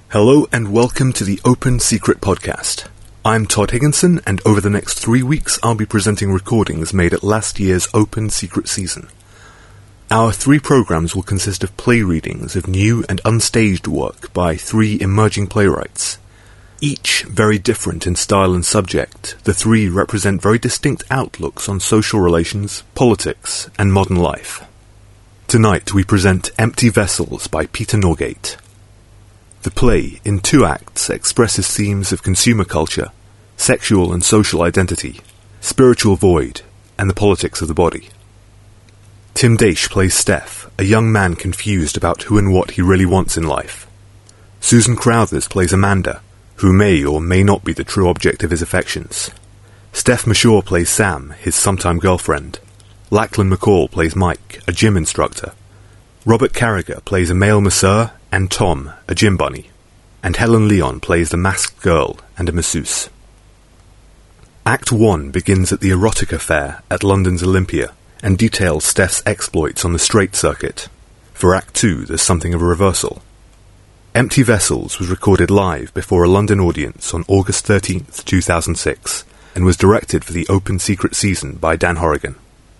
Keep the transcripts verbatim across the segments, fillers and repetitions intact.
Hello and welcome to the Open Secret Podcast. I'm Todd Higginson, and over the next three weeks I'll be presenting recordings made at last year's Open Secret season. Our three programs will consist of play readings of new and unstaged work by three emerging playwrights. Each very different in style and subject, the three represent very distinct outlooks on social relations, politics, and modern life. Tonight we present Empty Vessels by Peter Norgate. The play, in two acts, expresses themes of consumer culture, sexual and social identity, spiritual void, and the politics of the body. Tim Daish plays Steph, a young man confused about who and what he really wants in life. Susan Crowthers plays Amanda, who may or may not be the true object of his affections. Steph Mashaw plays Sam, his sometime girlfriend. Lachlan McCall plays Mike, a gym instructor. Robert Carragher plays a male masseur, and Tom, a gym bunny. And Helen Leon plays the masked girl and a masseuse. Act one begins at the Erotica Fair at London's Olympia, and details Steph's exploits on the straight circuit. For Act two, there's something of a reversal. Empty Vessels was recorded live before a London audience on August thirteenth, two thousand six, and was directed for the Open Secret season by Dan Horrigan.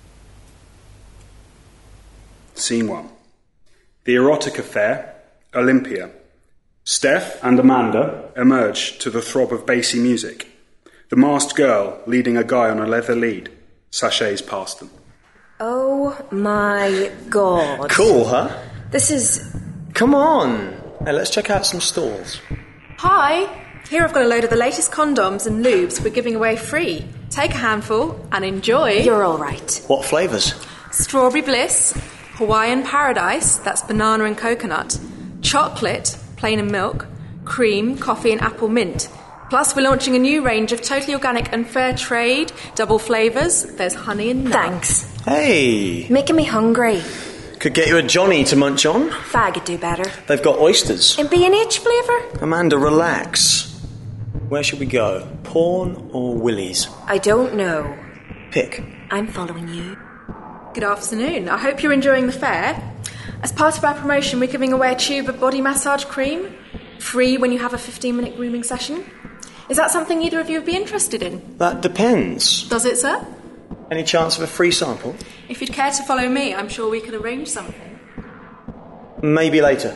Scene one. The Erotica Fair, Olympia. Steph and Amanda emerge to the throb of bassy music. The masked girl, leading a guy on a leather lead, sachets past them. Oh my god. Cool, huh? This is... Come on. Hey, let's check out some stalls. Hi. Here I've got a load of the latest condoms and lubes we're giving away free. Take a handful and enjoy. You're all right. What flavours? Strawberry Bliss, Hawaiian Paradise, that's banana and coconut, chocolate, plain and milk, cream, coffee and apple mint. Plus we're launching a new range of totally organic and fair trade, double flavours. There's honey and nut. Thanks. Hey. Making me hungry. Could get you a Johnny to munch on. Fag would do better. They've got oysters. In B and H flavour? Amanda, relax. Where should we go? Porn or Willy's? I don't know. Pick. I'm following you. Good afternoon. I hope you're enjoying the fair. As part of our promotion, we're giving away a tube of body massage cream, free when you have a fifteen minute grooming session. Is that something either of you would be interested in? That depends. Does it, sir? Any chance of a free sample? If you'd care to follow me, I'm sure we could arrange something. Maybe later.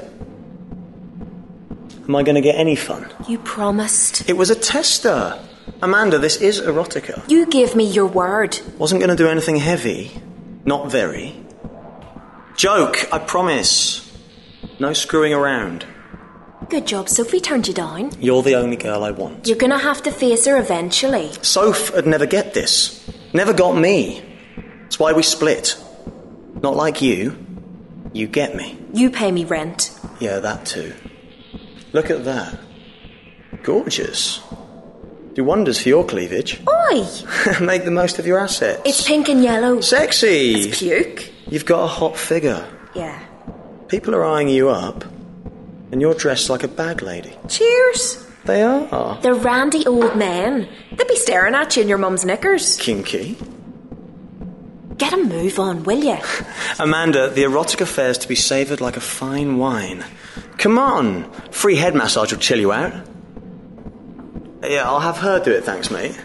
Am I going to get any fun? You promised. It was a tester. Amanda, this is erotica. You give me your word. Wasn't going to do anything heavy. Not very. Joke, I promise. No screwing around. Good job, Sophie turned you down. You're the only girl I want. You're gonna have to face her eventually. Soph would never get this. Never got me. That's why we split. Not like you. You get me. You pay me rent. Yeah, that too. Look at that. Gorgeous. Do wonders for your cleavage. Oi! Make the most of your assets. It's pink and yellow. Sexy! It's puke. You've got a hot figure. Yeah. People are eyeing you up, and you're dressed like a bag lady. Cheers. They are. They're randy old men. They'd be staring at you in your mum's knickers. Kinky. Get a move on, will you? Amanda, the erotic affair's to be savoured like a fine wine. Come on. Free head massage will chill you out. Yeah, I'll have her do it, thanks, mate.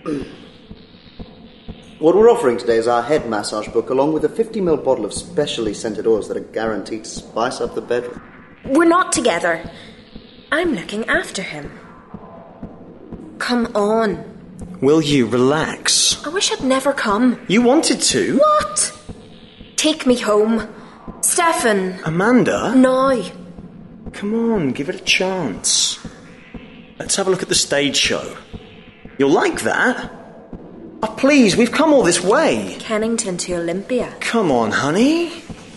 What we're offering today is our head massage book, along with a fifty milliliter bottle of specially scented oils that are guaranteed to spice up the bedroom. We're not together. I'm looking after him. Come on. Will you relax? I wish I'd never come. You wanted to. What? Take me home. Stefan. Amanda? No. Come on, give it a chance. Let's have a look at the stage show. You'll like that. Oh, please, we've come all this way. Kennington to Olympia. Come on, honey.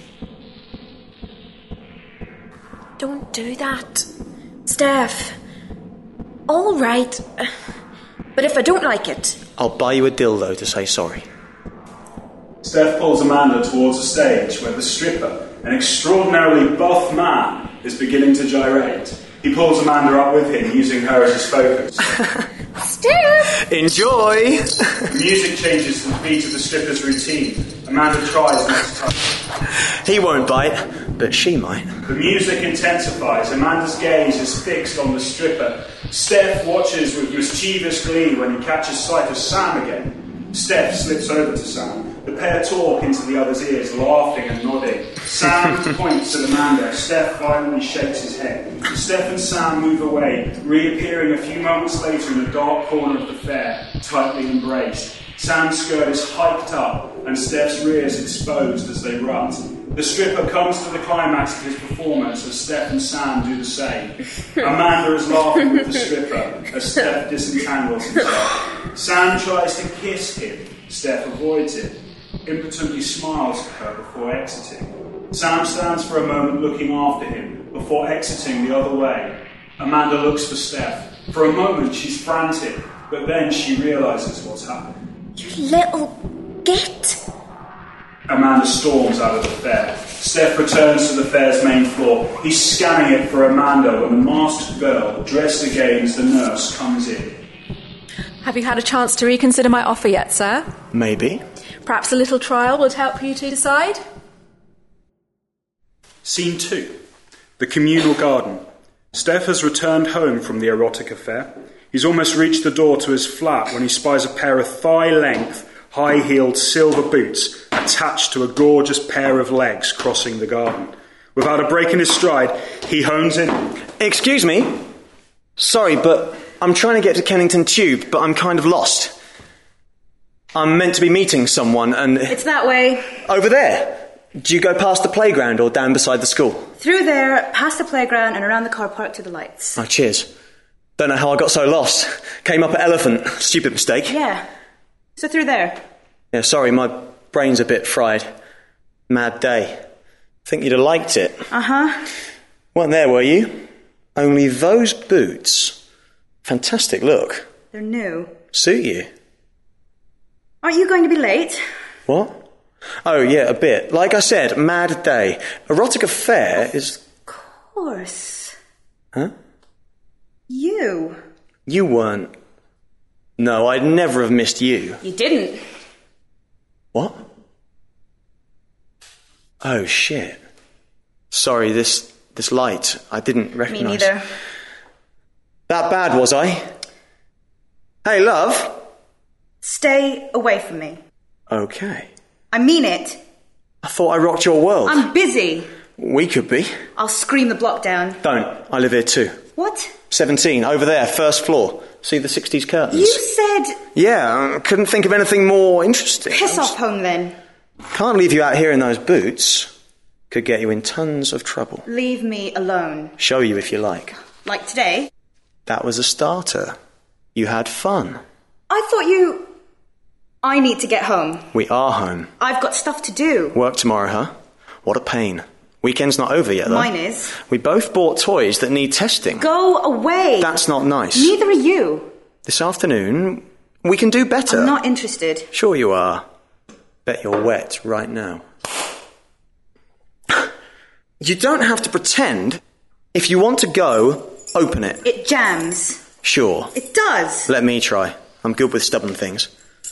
Don't do that. Steph. All right. But if I don't like it... I'll buy you a dildo to say sorry. Steph pulls Amanda towards a stage where the stripper, an extraordinarily buff man, is beginning to gyrate. He pulls Amanda up with him, using her as his focus. Steph! Enjoy! The music changes to the beat of the stripper's routine. Amanda tries not to touch. He won't bite. but she might. The music intensifies. Amanda's gaze is fixed on the stripper. Steph watches with mischievous glee when he catches sight of Sam again. Steph slips over to Sam. The pair talk into the other's ears, laughing and nodding. Sam points at Amanda. Steph violently shakes his head. Steph and Sam move away, reappearing a few moments later in a dark corner of the fair, tightly embraced. Sam's skirt is hiked up, and Steph's rear is exposed as they rut. The stripper comes to the climax of his performance as Steph and Sam do the same. Amanda is laughing with the stripper as Steph disentangles himself. Sam tries to kiss him. Steph avoids it, impotently smiles at her before exiting. Sam stands for a moment looking after him before exiting the other way. Amanda looks for Steph. For a moment she's frantic, but then she realises what's happened. You little git! Amanda storms out of the fair. Steph returns to the fair's main floor. He's scanning it for Amanda when the masked girl, dressed again as the nurse, comes in. Have you had a chance to reconsider my offer yet, sir? Maybe. Perhaps a little trial would help you to decide? Scene two. The communal garden. Steph has returned home from the erotic affair. He's almost reached the door to his flat when he spies a pair of thigh-length, high-heeled silver boots attached to a gorgeous pair of legs crossing the garden. Without a break in his stride, he hones in. Excuse me? Sorry, but I'm trying to get to Kennington Tube, but I'm kind of lost. I'm meant to be meeting someone and... It's that way. Over there? Do you go past the playground or down beside the school? Through there, past the playground and around the car park to the lights. Oh, cheers. Don't know how I got so lost. Came up at Elephant. Stupid mistake. Yeah. So through there. Yeah, sorry, my brain's a bit fried. Mad day. Think you'd have liked it. Uh-huh. Weren't there, were you? Only those boots. Fantastic look. They're new. Suit you. Aren't you going to be late? What? Oh, yeah, a bit. Like I said, mad day. Erotic affair is... Of course. Huh? You. You weren't... No, I'd never have missed you. You didn't. What? Oh, shit. Sorry, this this light, I didn't recognise. Me neither. That bad, was I? Hey, love. Stay away from me. Okay. I mean it. I thought I rocked your world. I'm busy. We could be. I'll scream the block down. Don't. I live here too. What? seventeen, over there, first floor. See the sixties curtains? You said... Yeah, I couldn't think of anything more interesting. Piss off home then. Can't leave you out here in those boots. Could get you in tons of trouble. Leave me alone. Show you if you like. Like today? That was a starter. You had fun. I thought you... I need to get home. We are home. I've got stuff to do. Work tomorrow, huh? What a pain. Weekend's not over yet, though. Mine is. We both bought toys that need testing. Go away. That's not nice. Neither are you. This afternoon, we can do better. I'm not interested. Sure you are. Bet you're wet right now. You don't have to pretend. If you want to go, open it. It jams. Sure. It does. Let me try. I'm good with stubborn things.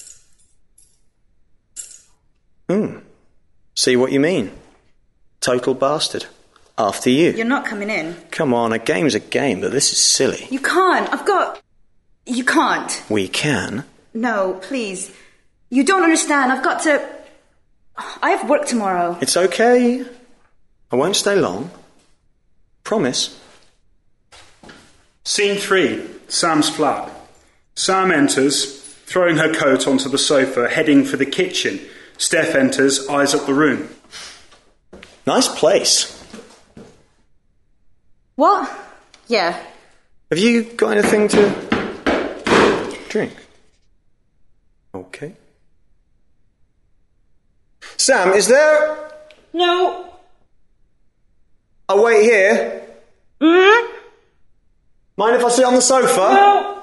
Hmm. See what you mean. Total bastard. After you. You're not coming in. Come on, a game's a game, but this is silly. You can't. I've got... You can't. We can. No, please. You don't understand. I've got to... I have work tomorrow. It's okay. I won't stay long. Promise. Scene three. Sam's flat. Sam enters, throwing her coat onto the sofa, heading for the kitchen. Steph enters, eyes up the room. Nice place. What? Yeah. Have you got anything to drink? Okay. Sam, is there... No. I'll wait here. Mm-hmm. Mind if I sit on the sofa? No.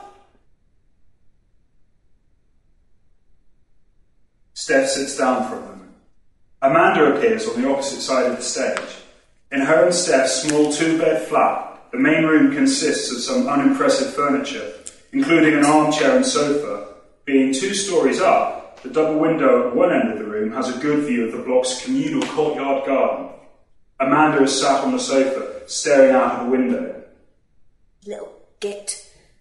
Steph sits down for a moment. Amanda appears on the opposite side of the stage. In her and Steph's small two-bed flat, the main room consists of some unimpressive furniture, including an armchair and sofa. Being two stories up, the double window at one end of the room has a good view of the block's communal courtyard garden. Amanda is sat on the sofa, staring out of the window. Little git.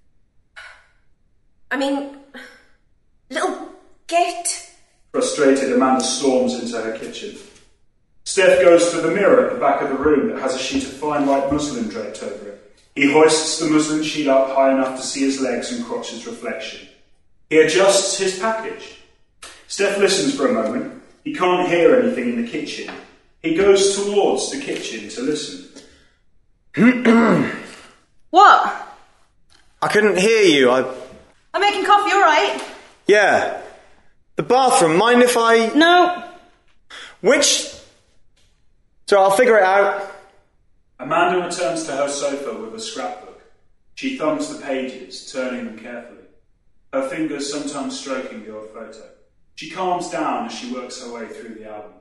I mean, little git. Frustrated, Amanda storms into her kitchen. Steph goes to the mirror at the back of the room that has a sheet of fine white muslin draped over it. He hoists the muslin sheet up high enough to see his legs and crotch's reflection. He adjusts his package. Steph listens for a moment. He can't hear anything in the kitchen. He goes towards the kitchen to listen. What? I couldn't hear you. I... I'm making coffee, all right? Yeah. The bathroom. Mind if I... No. Which... So I'll figure it out. Amanda returns to her sofa with a scrapbook. She thumbs the pages, turning them carefully, her fingers sometimes stroking the odd photo. She calms down as she works her way through the album.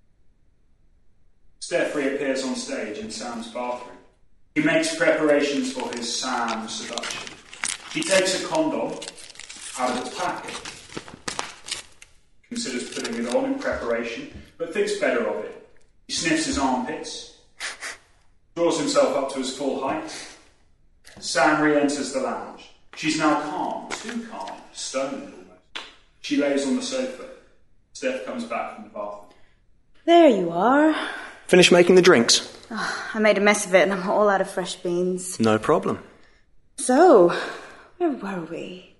Steph reappears on stage in Sam's bathroom. He makes preparations for his Sam seduction. He takes a condom out of its packet, considers putting it on in preparation, but thinks better of it. He sniffs his armpits, draws himself up to his full height. Sam re-enters the lounge. She's now calm, too calm, stoned almost. She lays on the sofa. Steph comes back from the bathroom. There you are. Finish making the drinks? Oh, I made a mess of it and I'm all out of fresh beans. No problem. So, where were we?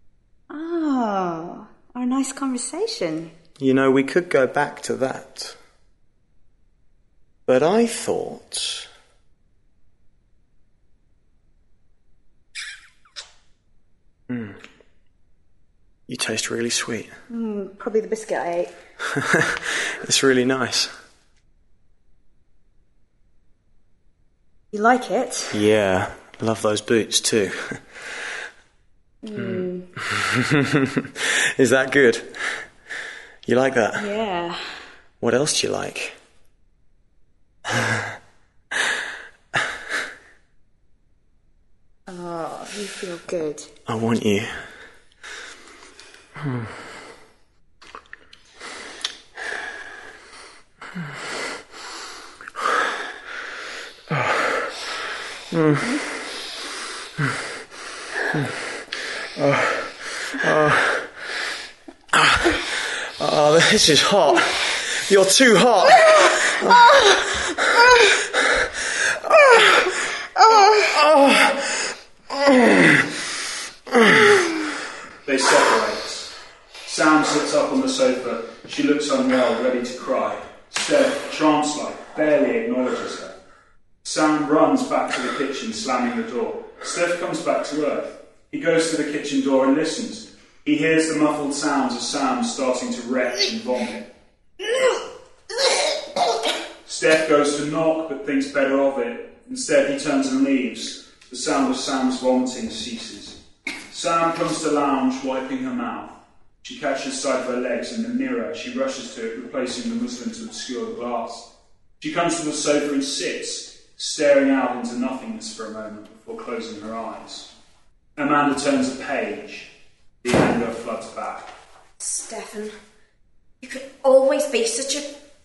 Oh, our nice conversation. You know, we could go back to that. But I thought... Hmm. You taste really sweet. Mm, probably the biscuit I ate. It's really nice. You like it? Yeah, love those boots too. Mm. Is that good? You like that? Yeah. What else do you like? Oh, you feel good. I want you. Hmm. Mm. Oh, oh, oh, oh, this is hot. You're too hot. They separate. Sam sits up on the sofa. She looks unwell, ready to cry. Steph, trance-like, barely acknowledges her. Sam runs back to the kitchen, slamming the door. Steph comes back to earth. He goes to the kitchen door and listens. He hears the muffled sounds of Sam starting to retch and vomit. Steph goes to knock, but thinks better of it. Instead, he turns and leaves. The sound of Sam's vomiting ceases. Sam comes to lounge, wiping her mouth. She catches sight of her legs in the mirror. She rushes to it, replacing the muslin to obscure the glass. She comes to the sofa and sits, staring out into nothingness for a moment before closing her eyes. Amanda turns a page. The anger floods back. Stefan, you could always be such a...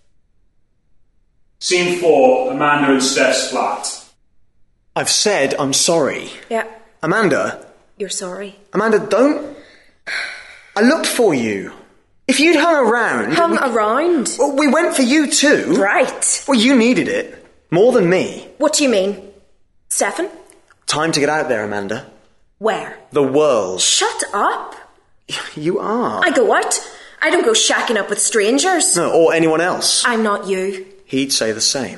Scene four, Amanda and Steph's flat. I've said I'm sorry. Yeah. Amanda? You're sorry. Amanda, don't... I looked for you. If you'd hung around... Hung we... around? Well, we went for you too. Right. Well, you needed it. More than me. What do you mean? Stefan? Time to get out there, Amanda. Where? The world. Shut up. You are. I go out. I don't go shacking up with strangers. No, or anyone else. I'm not you. He'd say the same.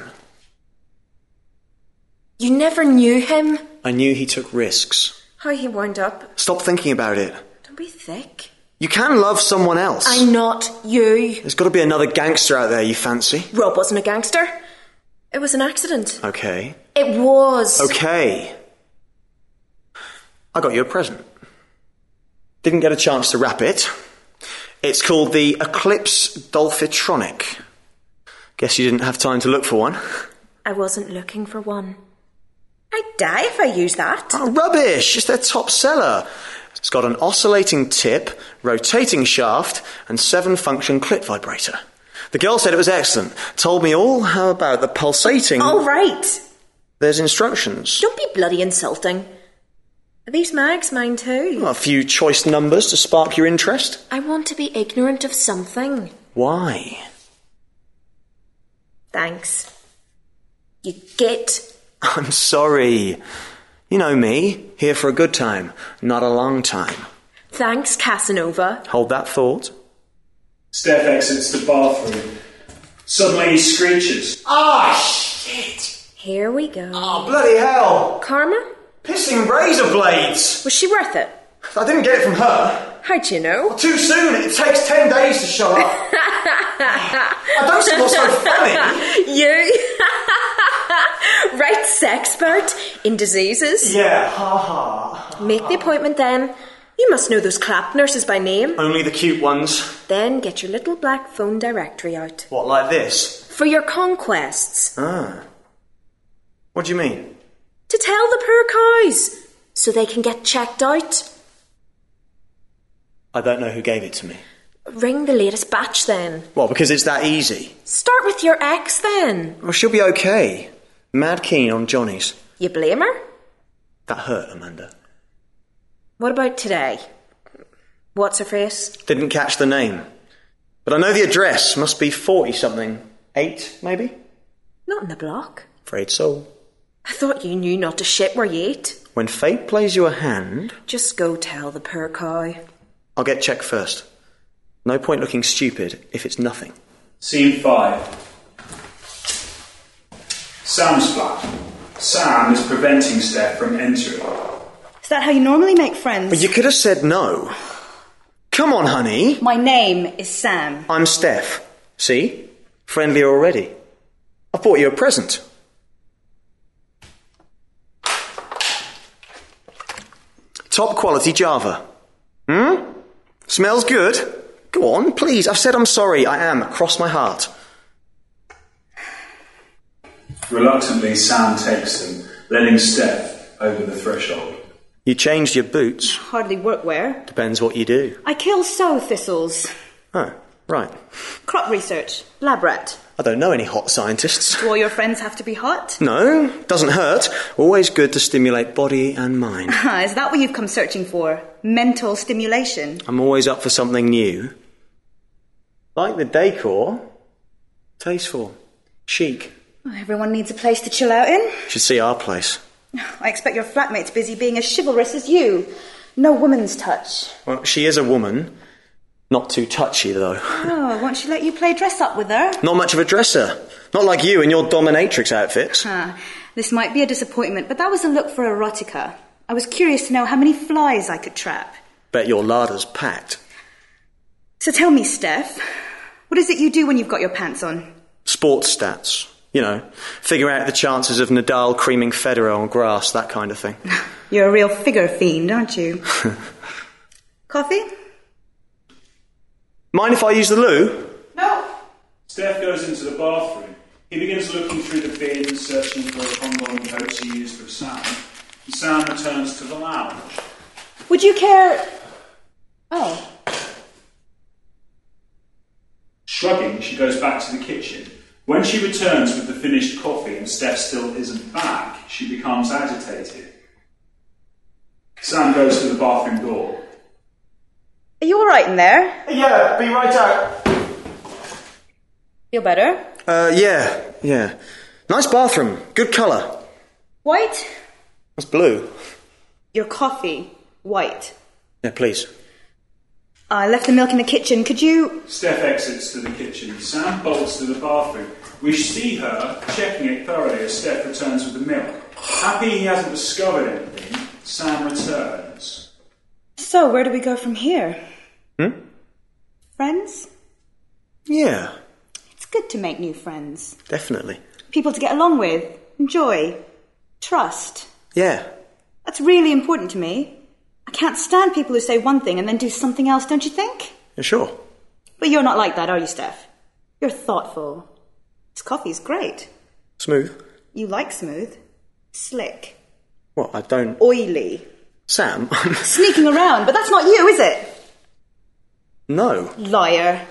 You never knew him. I knew he took risks. How he wound up. Stop thinking about it. Don't be thick. You can love someone else. I'm not you. There's got to be another gangster out there you fancy. Rob wasn't a gangster. It was an accident. Okay. It was. Okay. I got you a present. Didn't get a chance to wrap it. It's called the Eclipse Dolphitronic. Guess you didn't have time to look for one. I wasn't looking for one. I'd die if I used that. Oh, rubbish! It's their top seller. It's got an oscillating tip, rotating shaft, and seven-function clit vibrator. The girl said it was excellent. Told me all how about the pulsating... All right. There's instructions. Don't be bloody insulting. Are these mags mine too? Well, a few choice numbers to spark your interest. I want to be ignorant of something. Why? Thanks. You git. I'm sorry. You know me, here for a good time, not a long time. Thanks, Casanova. Hold that thought. Steph exits the bathroom. Suddenly he screeches. Ah, shit! Here we go. Oh, bloody hell! Karma? Pissing razor blades! Was she worth it? I didn't get it from her. How'd you know? Too soon, it takes ten days to show up. I don't see what's so funny. You? Right, sexpert in diseases? Yeah, ha ha. Make the appointment then. You must know those clap nurses by name. Only the cute ones. Then get your little black phone directory out. What, like this? For your conquests. Ah. What do you mean? To tell the poor cows, so they can get checked out. I don't know who gave it to me. Ring the latest batch then. Well, because it's that easy. Start with your ex then. Well, she'll be okay. Mad keen on Johnny's. You blame her? That hurt, Amanda. What about today? What's her face? Didn't catch the name. But I know the address. Must be forty-something. Eight, maybe? Not in the block. Afraid so. I thought you knew not to shit where you ate. When fate plays you a hand... Just go tell the poor cow. I'll get checked first. No point looking stupid if it's nothing. Scene five. Sam's flat. Sam is preventing Steph from entering. Is that how you normally make friends? But you could have said no. Come on, honey. My name is Sam. I'm Steph. See? Friendly already. I bought you a present. Top quality Java. Hmm? Smells good? Go on, please. I've said I'm sorry. I am, across my heart. Reluctantly, Sam takes them, letting Steph over the threshold. You changed your boots. Hardly workwear. Depends what you do. I kill sow thistles. Oh, right. Crop research. Lab rat. I don't know any hot scientists. Do all your friends have to be hot? No, doesn't hurt. Always good to stimulate body and mind. Is that what you've come searching for? Mental stimulation? I'm always up for something new. Like the decor. Tasteful. Chic. Well, everyone needs a place to chill out in. Should see our place. I expect your flatmate's busy being as chivalrous as you. No woman's touch. Well, she is a woman. Not too touchy, though. Oh, won't she let you play dress-up with her? Not much of a dresser. Not like you in your dominatrix outfits. Ah, this might be a disappointment, but that was a look for erotica. I was curious to know how many flies I could trap. Bet your larder's packed. So tell me, Steph, what is it you do when you've got your pants on? Sports stats. You know, figure out the chances of Nadal creaming Federer on grass, that kind of thing. You're a real figure fiend, aren't you? Coffee? Mind if I use the loo? No. Steph goes into the bathroom. He begins looking through the bin, searching for the condom coats he used for Sam. And Sam returns to the lounge. Would you care... Oh. Shrugging, she goes back to the kitchen. When she returns with the finished coffee and Steph still isn't back, she becomes agitated. Sam goes to the bathroom door. Are you all right in there? Yeah, be right out. Feel better? Uh, yeah, yeah. Nice bathroom. Good colour. White? That's blue. Your coffee. White. Yeah, please. I left the milk in the kitchen. Could you... Steph exits to the kitchen. Sam bolts to the bathroom. We see her checking it thoroughly as Steph returns with the milk. Happy he hasn't discovered anything, Sam returns. So, where do we go from here? Hmm? Friends? Yeah. It's good to make new friends. Definitely. People to get along with. Enjoy. Trust. Yeah. That's really important to me. I can't stand people who say one thing and then do something else, don't you think? Yeah, sure. But you're not like that, are you, Steph? You're thoughtful. This coffee's great. Smooth. You like smooth. Slick. What, I don't... Oily. Sam? Sneaking around, but that's not you, is it? No. Liar.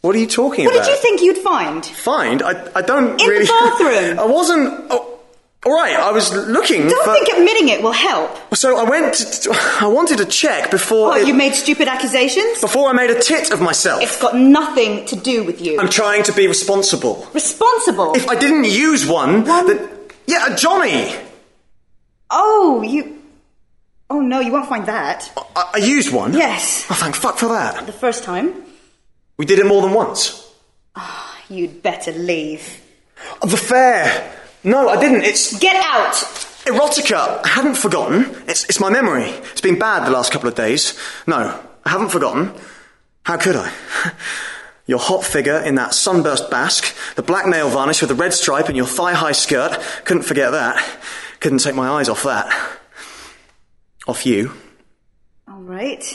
What are you talking What about? did you think you'd find? Find? I, I don't In really... the bathroom. I wasn't... Oh, all right, I was looking Don't for... think admitting it will help. So I went to... I wanted to check before... What, it- you made stupid accusations? Before I made a tit of myself. It's got nothing to do with you. I'm trying to be responsible. Responsible? If I didn't use one... One? Then, yeah, a Johnny! Oh, you... Oh, no, you won't find that. I, I used one? Yes. Oh, thank fuck for that. The first time? We did it more than once. You'd better leave. Oh, the fair! No, I didn't. It's... Get out! Erotica! I hadn't forgotten. It's, it's my memory. It's been bad the last couple of days. No, I haven't forgotten. How could I? Your hot figure in that sunburst basque, the black nail varnish with the red stripe and your thigh-high skirt. Couldn't forget that. Couldn't take my eyes off that. Off you. All right.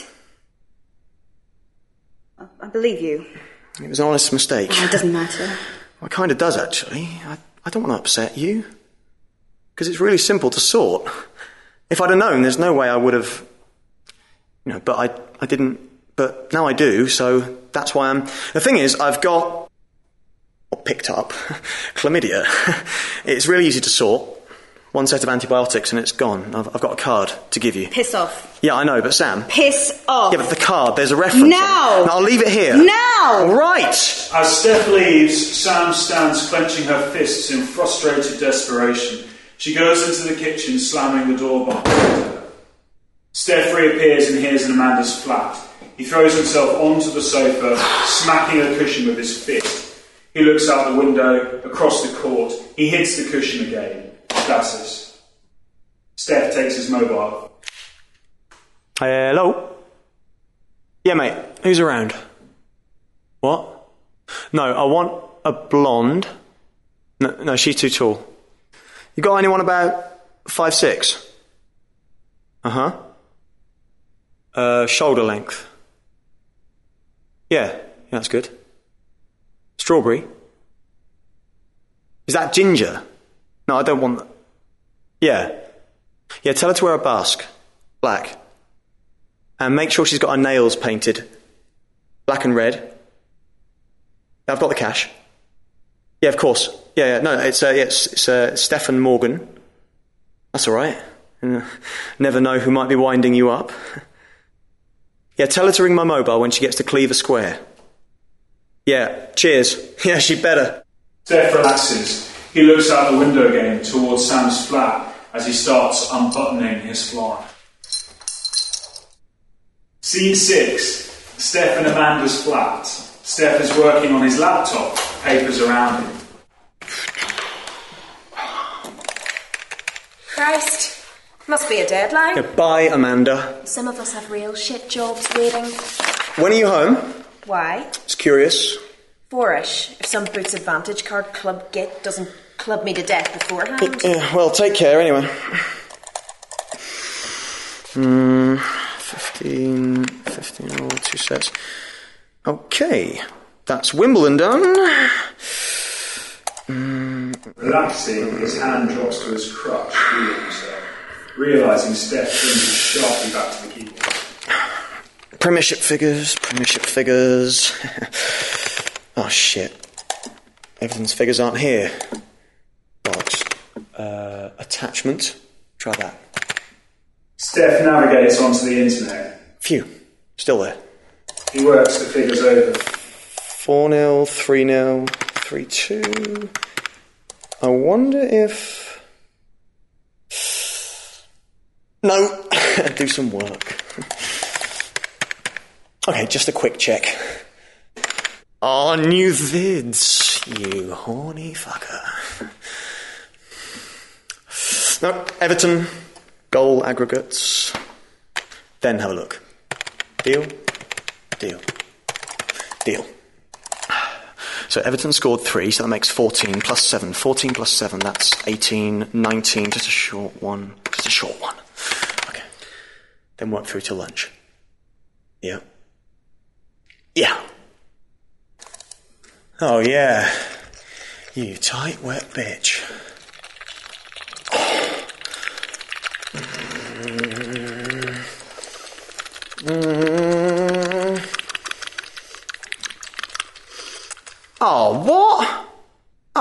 I, I believe you. It was an honest mistake. Oh, it doesn't matter. Well, it kind of does, actually. I, I don't want to upset you. Because it's really simple to sort. If I'd have known, there's no way I would have... You know, but I, I didn't... But now I do, so that's why I'm... The thing is, I've got... Or picked up... chlamydia. It's really easy to sort. One set of antibiotics and it's gone. I've, I've got a card to give you. Piss off. Yeah, I know, but Sam... Piss off. Yeah, but the card, there's a reference. Now! On it. No, I'll leave it here. Now! Right! As Steph leaves, Sam stands clenching her fists in frustrated desperation. She goes into the kitchen, slamming the door behind her. Steph reappears and hears in Amanda's flat. He throws himself onto the sofa, smacking a cushion with his fist. He looks out the window, across the court. He hits the cushion again. Stasis. Steph takes his mobile. Hello? Yeah, mate. Who's around? What? No, I want a blonde. No, no, she's too tall. You got anyone about five six? Uh-huh. Uh, shoulder length. Yeah, yeah, that's good. Strawberry. Is that ginger? No, I don't want that. Yeah. Yeah, tell her to wear a basque. Black. And make sure she's got her nails painted. Black and red. I've got the cash. Yeah, of course. Yeah, yeah. No, it's, uh, yeah, it's, it's uh, Stefan Morgan. That's all right. Uh, never know who might be winding you up. Yeah, tell her to ring my mobile when she gets to Cleaver Square. Yeah, cheers. Yeah, she'd better. Steph relaxes. He looks out the window again towards Sam's flat as he starts unbuttoning his fly. Scene six. Steph and Amanda's flat. Steph is working on his laptop, papers around him. Christ, must be a deadline. Yeah, bye, Amanda. Some of us have real shit jobs waiting. When are you home? Why? Just curious. Fourish, if some Boots Advantage card club git doesn't club me to death beforehand. Yeah, well, take care anyway. Mm, fifteen, fifteen, oh, two sets. Okay, that's Wimbledon done. Mm. Relaxing, his hand drops to his crutch, feeling himself. Realising Steph brings it sharply back to the keyboard. Premiership figures, Premiership figures. Oh, shit. Everything's figures aren't here. Box. Uh, attachment. Try that. Steph navigates onto the internet. Phew. Still there. He works the figures over. four nil, three nil, three two. I wonder if... No. Do some work. Okay, just a quick check. Oh, new vids, you horny fucker. No, Everton, goal aggregates. Then have a look. Deal? Deal. Deal. So Everton scored three, so that makes fourteen plus seven. fourteen plus seven, that's eighteen, nineteen, just a short one. Just a short one. Okay. Then work through till lunch. Yeah. Yeah. Oh, yeah. You tight, wet bitch. Mm.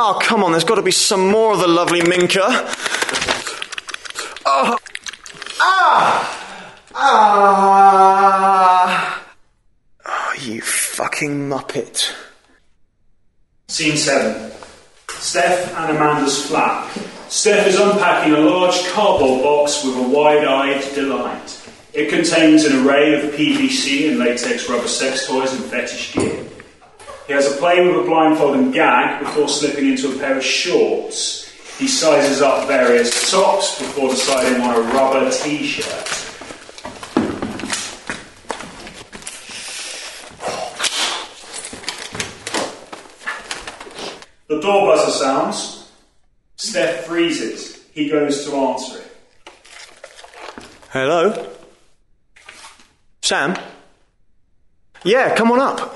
Oh, come on, there's got to be some more of the lovely Minka. Oh. Ah! Ah! Oh, you fucking muppet. Scene seven. Steph and Amanda's flat. Steph is unpacking a large cardboard box with a wide-eyed delight. It contains an array of P V C and latex rubber sex toys and fetish gear. He has a play with a blindfold and gag before slipping into a pair of shorts. He sizes up various tops before deciding on a rubber t-shirt. The door buzzer sounds. Steph freezes. He goes to answer it. Hello? Sam? Yeah, come on up.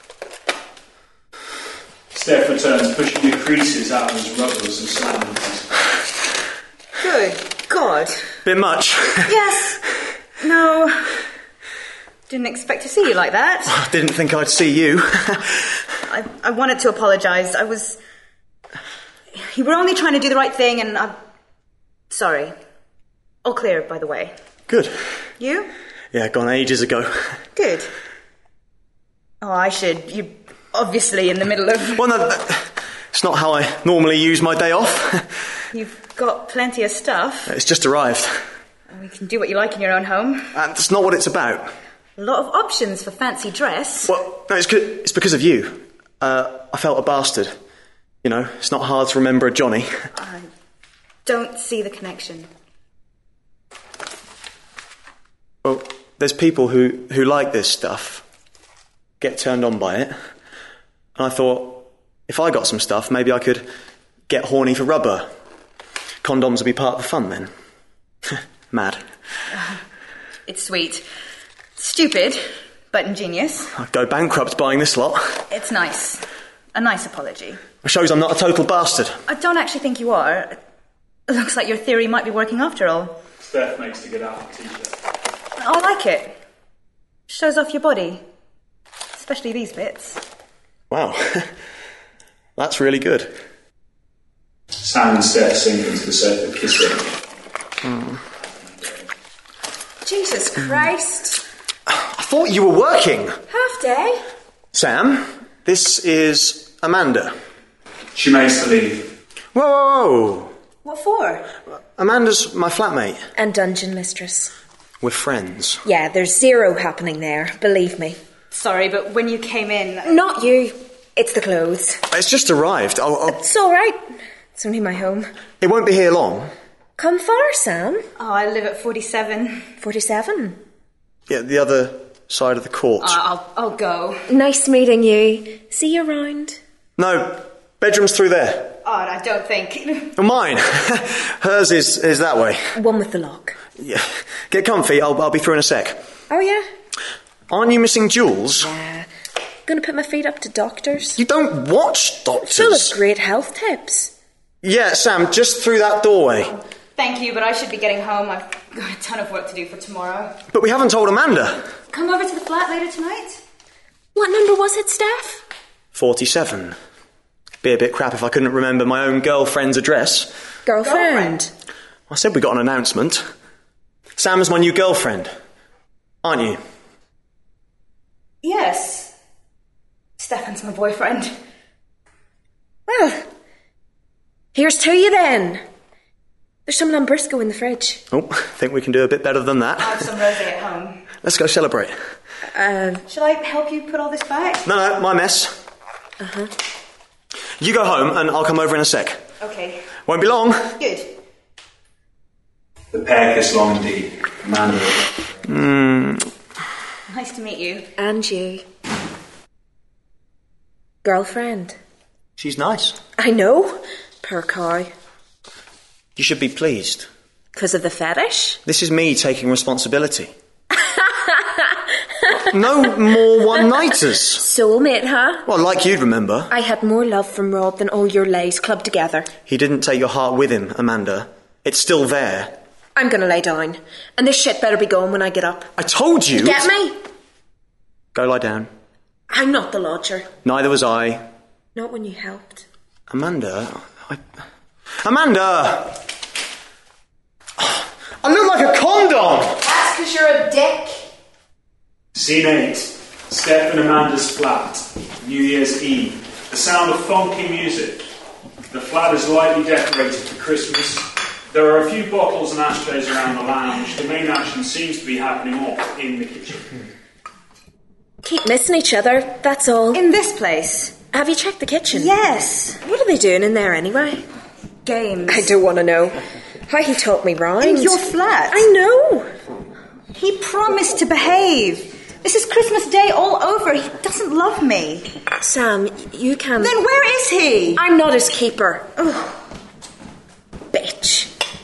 Steph returns, pushing the creases out of his rubbers and slamming. Good God. Bit much. Yes. No. Didn't expect to see you like that. I didn't think I'd see you. I, I wanted to apologise. I was... You were only trying to do the right thing and I'm... Sorry. All clear, by the way. Good. You? Yeah, gone ages ago. Good. Oh, I should. You're obviously in the middle of... Well, no, that, it's not how I normally use my day off. You've got plenty of stuff. It's just arrived. You can do what you like in your own home. And that's not what it's about. A lot of options for fancy dress. Well, no, it's, it's because of you. Uh, I felt a bastard. You know, it's not hard to remember a Johnny. I don't see the connection. Well, there's people who, who like this stuff, get turned on by it. And I thought, if I got some stuff, maybe I could get horny for rubber. Condoms would be part of the fun then. Mad. Uh, it's sweet. Stupid, but ingenious. I'd go bankrupt buying this lot. It's nice. A nice apology. It shows I'm not a total bastard. I don't actually think you are. It looks like your theory might be working after all. Steph makes to get out of the t-shirt. I like it. Shows off your body. Especially these bits. Wow. That's really good. Sam and Steph sink into the sofa, kissing. Mm. Jesus Christ. I thought you were working. Half day? Sam, this is Amanda. She makes to leave. Whoa, whoa, whoa. What for? Amanda's my flatmate. And dungeon mistress. We're friends. Yeah, there's zero happening there, believe me. Sorry, but when you came in... Not you. It's the clothes. It's just arrived. I'll, I'll... It's all right. It's only my home. It won't be here long. Come far, Sam. Oh, I live at forty-seven. forty-seven? Yeah, the other side of the court. Uh, I'll, I'll go. Nice meeting you. See you around. No, bedroom's through there. Oh, I don't think. Oh, mine. Hers is, is that way. One with the lock. Yeah. Get comfy, I'll, I'll be through in a sec. Oh, yeah? Aren't you missing Jules? Yeah. Gonna put my feet up to doctors. You don't watch doctors. Full of great health tips. Yeah, Sam, just through that doorway. Thank you, but I should be getting home. I've got a ton of work to do for tomorrow. But we haven't told Amanda. Come over to the flat later tonight? What number was it, Steph? forty-seven. Be a bit crap if I couldn't remember my own girlfriend's address. Girlfriend. Girlfriend. I said we got an announcement. Sam's my new girlfriend. Aren't you? Yes. Stefan's my boyfriend. Well, here's to you then. There's some Lambrusco in the fridge. Oh, think we can do a bit better than that. I have some rosé at home. Let's go celebrate. Uh, Shall I help you put all this back? No, no, my mess. Uh-huh. You go home and I'll come over in a sec. Okay. Won't be long. Good. The pair kiss long indeed. Amanda. Mm. Nice to meet you. And you. Girlfriend. She's nice. I know. Poor cow. You should be pleased. Because of the fetish? This is me taking responsibility. No more one-nighters. Soulmate, huh? Well, like you'd remember. I had more love from Rob than all your lies clubbed together. He didn't take your heart with him, Amanda. It's still there. I'm gonna lay down. And this shit better be gone when I get up. I told you. You get me? Go lie down. I'm not the lodger. Neither was I. Not when you helped. Amanda, I... Amanda! I look like a condom! That's because you're a dick. Scene eight. Steph and Amanda's flat. New Year's Eve. The sound of funky music. The flat is lightly decorated for Christmas. There are a few bottles and ashtrays around the lounge. The main action seems to be happening off in the kitchen. Keep missing each other, that's all. In this place? Have you checked the kitchen? Yes. What are they doing in there anyway? Games. I don't want to know. How he taught me rhymes. In your flat? I know. He promised to behave. This is Christmas Day all over. He doesn't love me. Sam, you can... Then where is he? I'm not his keeper. Ugh. Bitch.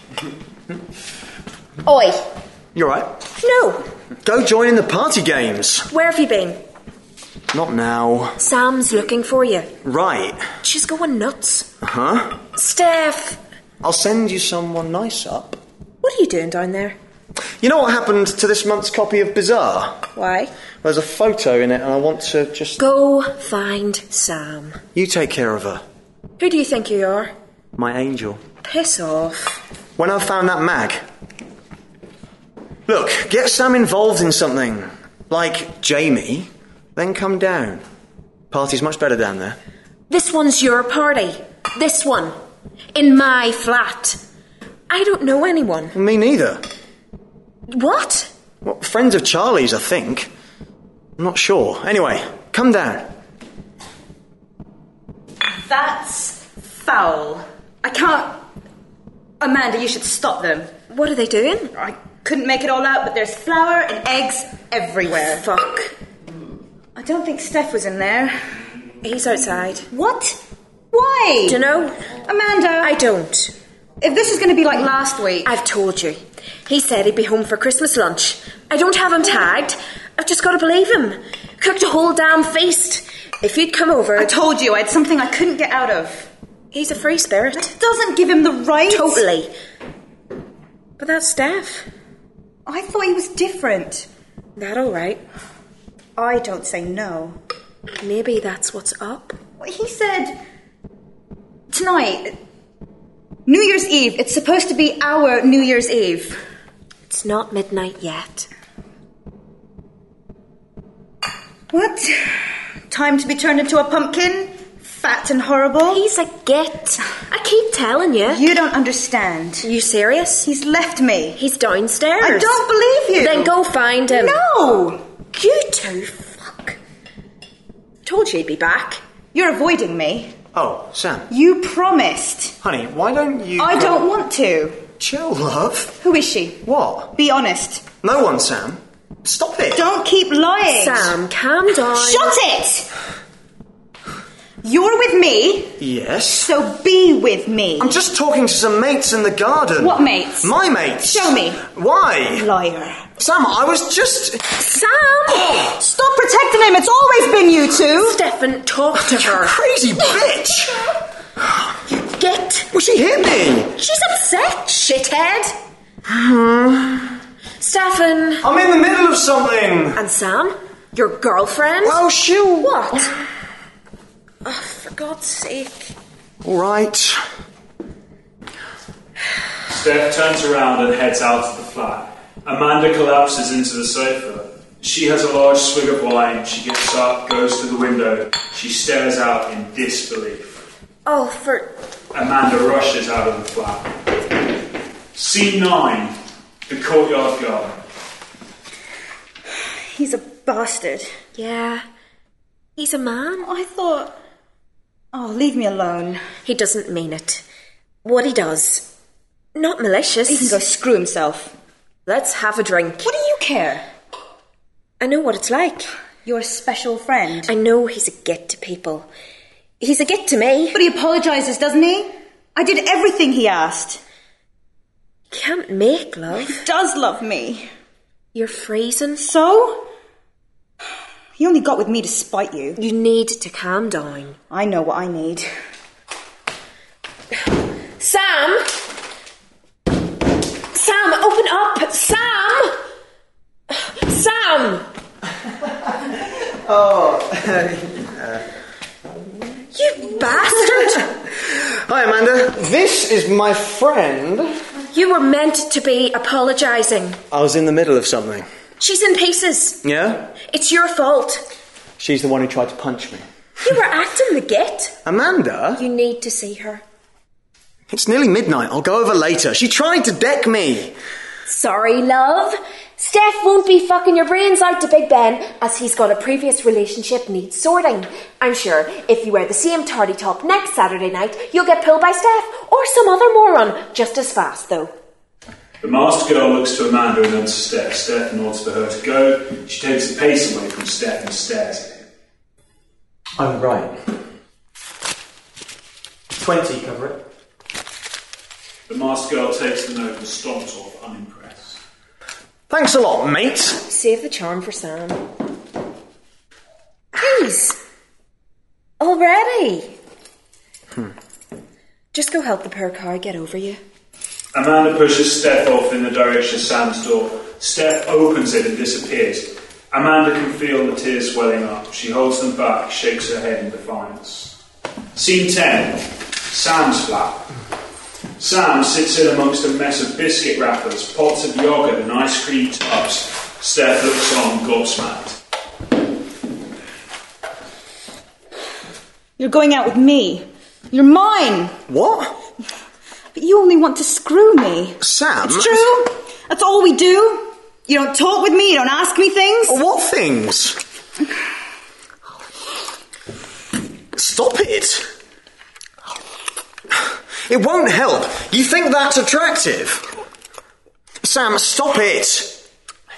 Oi. You alright? No. Go join in the party games. Where have you been? Not now. Sam's looking for you. Right. She's going nuts. Huh? Steph. I'll send you someone nice up. What are you doing down there? You know what happened to this month's copy of Bizarre? Why? There's a photo in it and I want to just... Go find Sam. You take care of her. Who do you think you are? My angel. Piss off. When I found that mag... Look, get Sam involved in something. Like Jamie, then come down. Party's much better down there. This one's your party. This one. In my flat. I don't know anyone. Me neither. What? Well, friends of Charlie's, I think. I'm not sure. Anyway, come down. That's foul. I can't... Amanda, you should stop them. What are they doing? I couldn't make it all out, but there's flour and eggs everywhere. Fuck. I don't think Steph was in there. He's outside. What? Why? Do you know? Amanda. I don't. If this is going to be like last week... I've told you. He said he'd be home for Christmas lunch. I don't have him tagged. I've just got to believe him. Cooked a whole damn feast. If you'd come over... I told you I had something I couldn't get out of. He's a free spirit. That doesn't give him the right... Totally. But that's Steph. I thought he was different. That all right? I don't say no. Maybe that's what's up. He said... Tonight... New Year's Eve. It's supposed to be our New Year's Eve. It's not midnight yet. What? Time to be turned into a pumpkin? Fat and horrible? He's a git. I keep telling you. You don't understand. Are you serious? He's left me. He's downstairs. I don't believe you. Then go find him. No! You two, fuck. Told you he'd be back. You're avoiding me. Oh, Sam. You promised. Honey, why don't you... I go- don't want to. Chill, love. Who is she? What? Be honest. No one, Sam. Stop it. Don't keep lying. Sam, calm down. Shut it! You're with me, Yes? so be with me. I'm just talking to some mates in the garden. What mates? My mates. Show me. Why? Liar. Sam, I was just... Sam! Stop protecting him. It's always been you two. Stefan, talk to You her. crazy bitch! Get. Well, she hit me! She's upset, shithead. Stefan. I'm in the middle of something! And Sam? Your girlfriend? Well, she'll... What? Oh, for God's sake. All right. Steph turns around and heads out of the flat. Amanda collapses into the sofa. She has a large swig of wine. She gets up, goes to the window. She stares out in disbelief. Oh, for... Amanda rushes out of the flat. Scene nine. The courtyard garden. He's a bastard. Yeah. He's a man. I thought... Oh, leave me alone. He doesn't mean it. What he does. Not malicious. He can go screw himself. Let's have a drink. What do you care? I know what it's like. Your special friend. I know he's a git to people. He's a git to me. But he apologises, doesn't he? I did everything he asked. He can't make love. He does love me. You're freezing. So? He only got with me to spite you. You need to calm down. I know what I need. Sam! Sam, open up! Sam! Sam! Oh, You bastard! Hi, Amanda. This is my friend. You were meant to be apologising. I was in the middle of something. She's in pieces. Yeah? It's your fault. She's the one who tried to punch me. You were acting the git. Amanda? You need to see her. It's nearly midnight. I'll go over later. She tried to deck me. Sorry, love. Steph won't be fucking your brains out to Big Ben, as he's got a previous relationship needs sorting. I'm sure if you wear the same tardy top next Saturday night, you'll get pulled by Steph, or some other moron, just as fast, though. The masked girl looks to Amanda and then to Steph. Steph nods for her to go. She takes a pace away from Steph and stares at him. I'm right. Twenty, cover it. The masked girl takes the note and stomps off, unimpressed. Thanks a lot, mate. Save the charm for Sam. Please. Already? Hmm. Just go help the poor cow get over you. Amanda pushes Steph off in the direction of Sam's door. Steph opens it and disappears. Amanda can feel the tears welling up. She holds them back, shakes her head in defiance. Scene ten. Sam's flat. Sam sits in amongst a mess of biscuit wrappers, pots of yoghurt and ice cream tubs. Steph looks on, gobsmacked. You're going out with me. You're mine. What? But you only want to screw me. Sam? It's true. That's all we do. You don't talk with me, you don't ask me things. What things? Stop it. It won't help. You think that's attractive? Sam, stop it.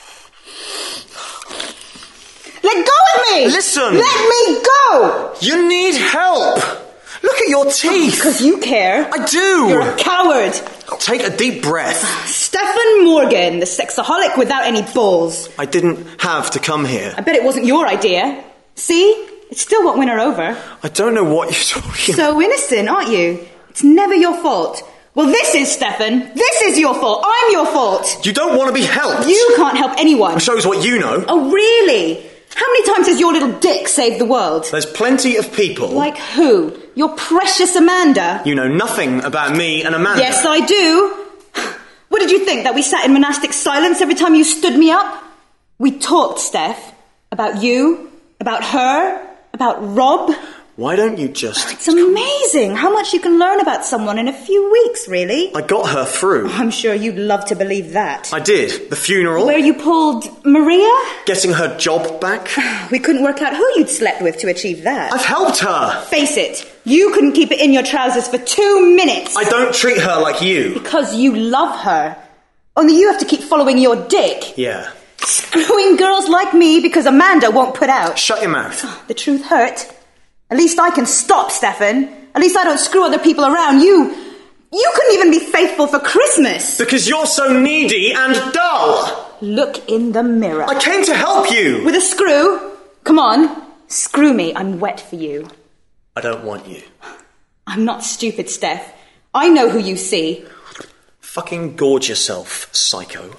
Let go of me! Listen! Let me go! You need help! Look at your teeth! Because you care. I do! You're a coward. Take a deep breath. Stephen Morgan, the sexaholic without any balls. I didn't have to come here. I bet it wasn't your idea. See? It still won't win her over. I don't know what you're talking about. So innocent, aren't you? It's never your fault. Well, this is, Stefan. This is your fault. I'm your fault. You don't want to be helped. You can't help anyone. It shows what you know. Oh, really? How many times has your little dick saved the world? There's plenty of people. Like who? Your precious Amanda? You know nothing about me and Amanda. Yes, I do. What did you think, that we sat in monastic silence every time you stood me up? We talked, Steph. About you, about her, about Rob. Why don't you just... It's amazing how much you can learn about someone in a few weeks, really. I got her through. I'm sure you'd love to believe that. I did. The funeral. Where you pulled Maria? Getting her job back. We couldn't work out who you'd slept with to achieve that. I've helped her. Face it, you couldn't keep it in your trousers for two minutes. I don't treat her like you. Because you love her. Only you have to keep following your dick. Yeah. Screwing girls like me because Amanda won't put out. Shut your mouth. The truth hurt. At least I can stop, Stefan. At least I don't screw other people around. You... You couldn't even be faithful for Christmas. Because you're so needy and dull. Look in the mirror. I came to help you. With a screw? Come on. Screw me. I'm wet for you. I don't want you. I'm not stupid, Steph. I know who you see. Fucking gorge yourself, psycho.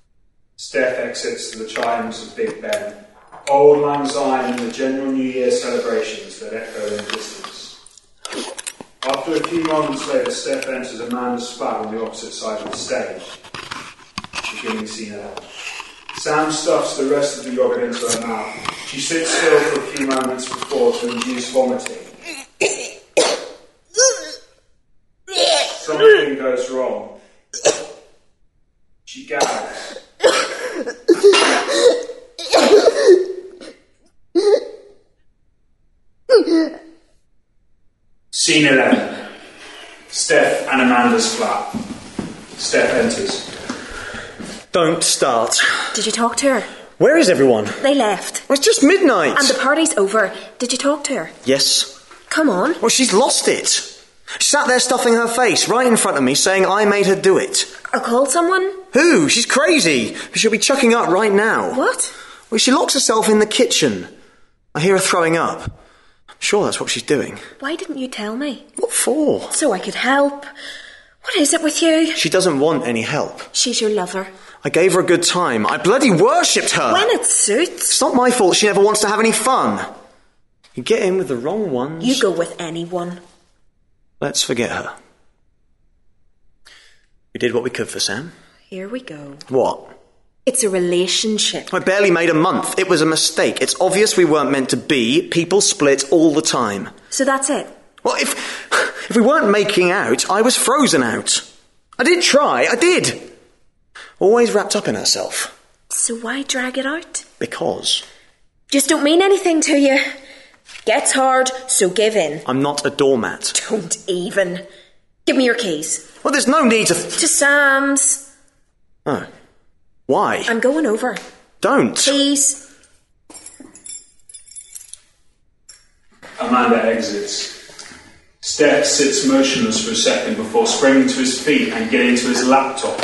Steph exits to the chimes of Big Ben. Old Lang Syne and the general New Year celebrations that echo in the distance. After a few moments later, Steph enters Amanda's flat on the opposite side of the stage, beginning scene eleven. Sam stuffs the rest of the yogurt into her mouth. She sits still for a few moments before to induce vomiting. Something goes wrong. She gags. Scene eleven. Steph and Amanda's flat. Steph enters. Don't start. Did you talk to her? Where is everyone? They left. Well, it's just midnight. And the party's over. Did you talk to her? Yes. Come on. Well, she's lost it. She sat there stuffing her face right in front of me, saying I made her do it. Or called someone? Who? She's crazy. She'll be chucking up right now. What? Well, she locks herself in the kitchen. I hear her throwing up. I'm sure that's what she's doing. Why didn't you tell me? What for? So I could help. What is it with you? She doesn't want any help. She's your lover. I gave her a good time. I bloody worshipped her. When it suits. It's not my fault she never wants to have any fun. You get in with the wrong ones. You go with anyone. Let's forget her. We did what we could for Sam. Here we go. What? It's a relationship. I barely made a month. It was a mistake. It's obvious we weren't meant to be. People split all the time. So that's it? Well, if if we weren't making out, I was frozen out. I did try. I did. Always wrapped up in herself. So why drag it out? Because. Just don't mean anything to you. Gets hard, so give in. I'm not a doormat. Don't even. Give me your keys. Well, there's no need to... Th- to Sam's. Oh. Why? I'm going over. Don't. Please. Amanda exits. Steph sits motionless for a second before springing to his feet and getting to his laptop.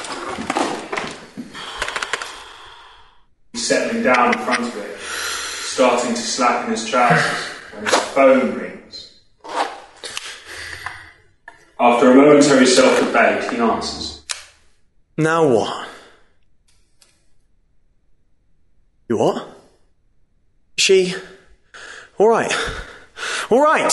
He's settling down in front of it, starting to slacken his trousers when his phone rings. After a momentary self-debate, he answers. Now what? You what? She... All right. All right.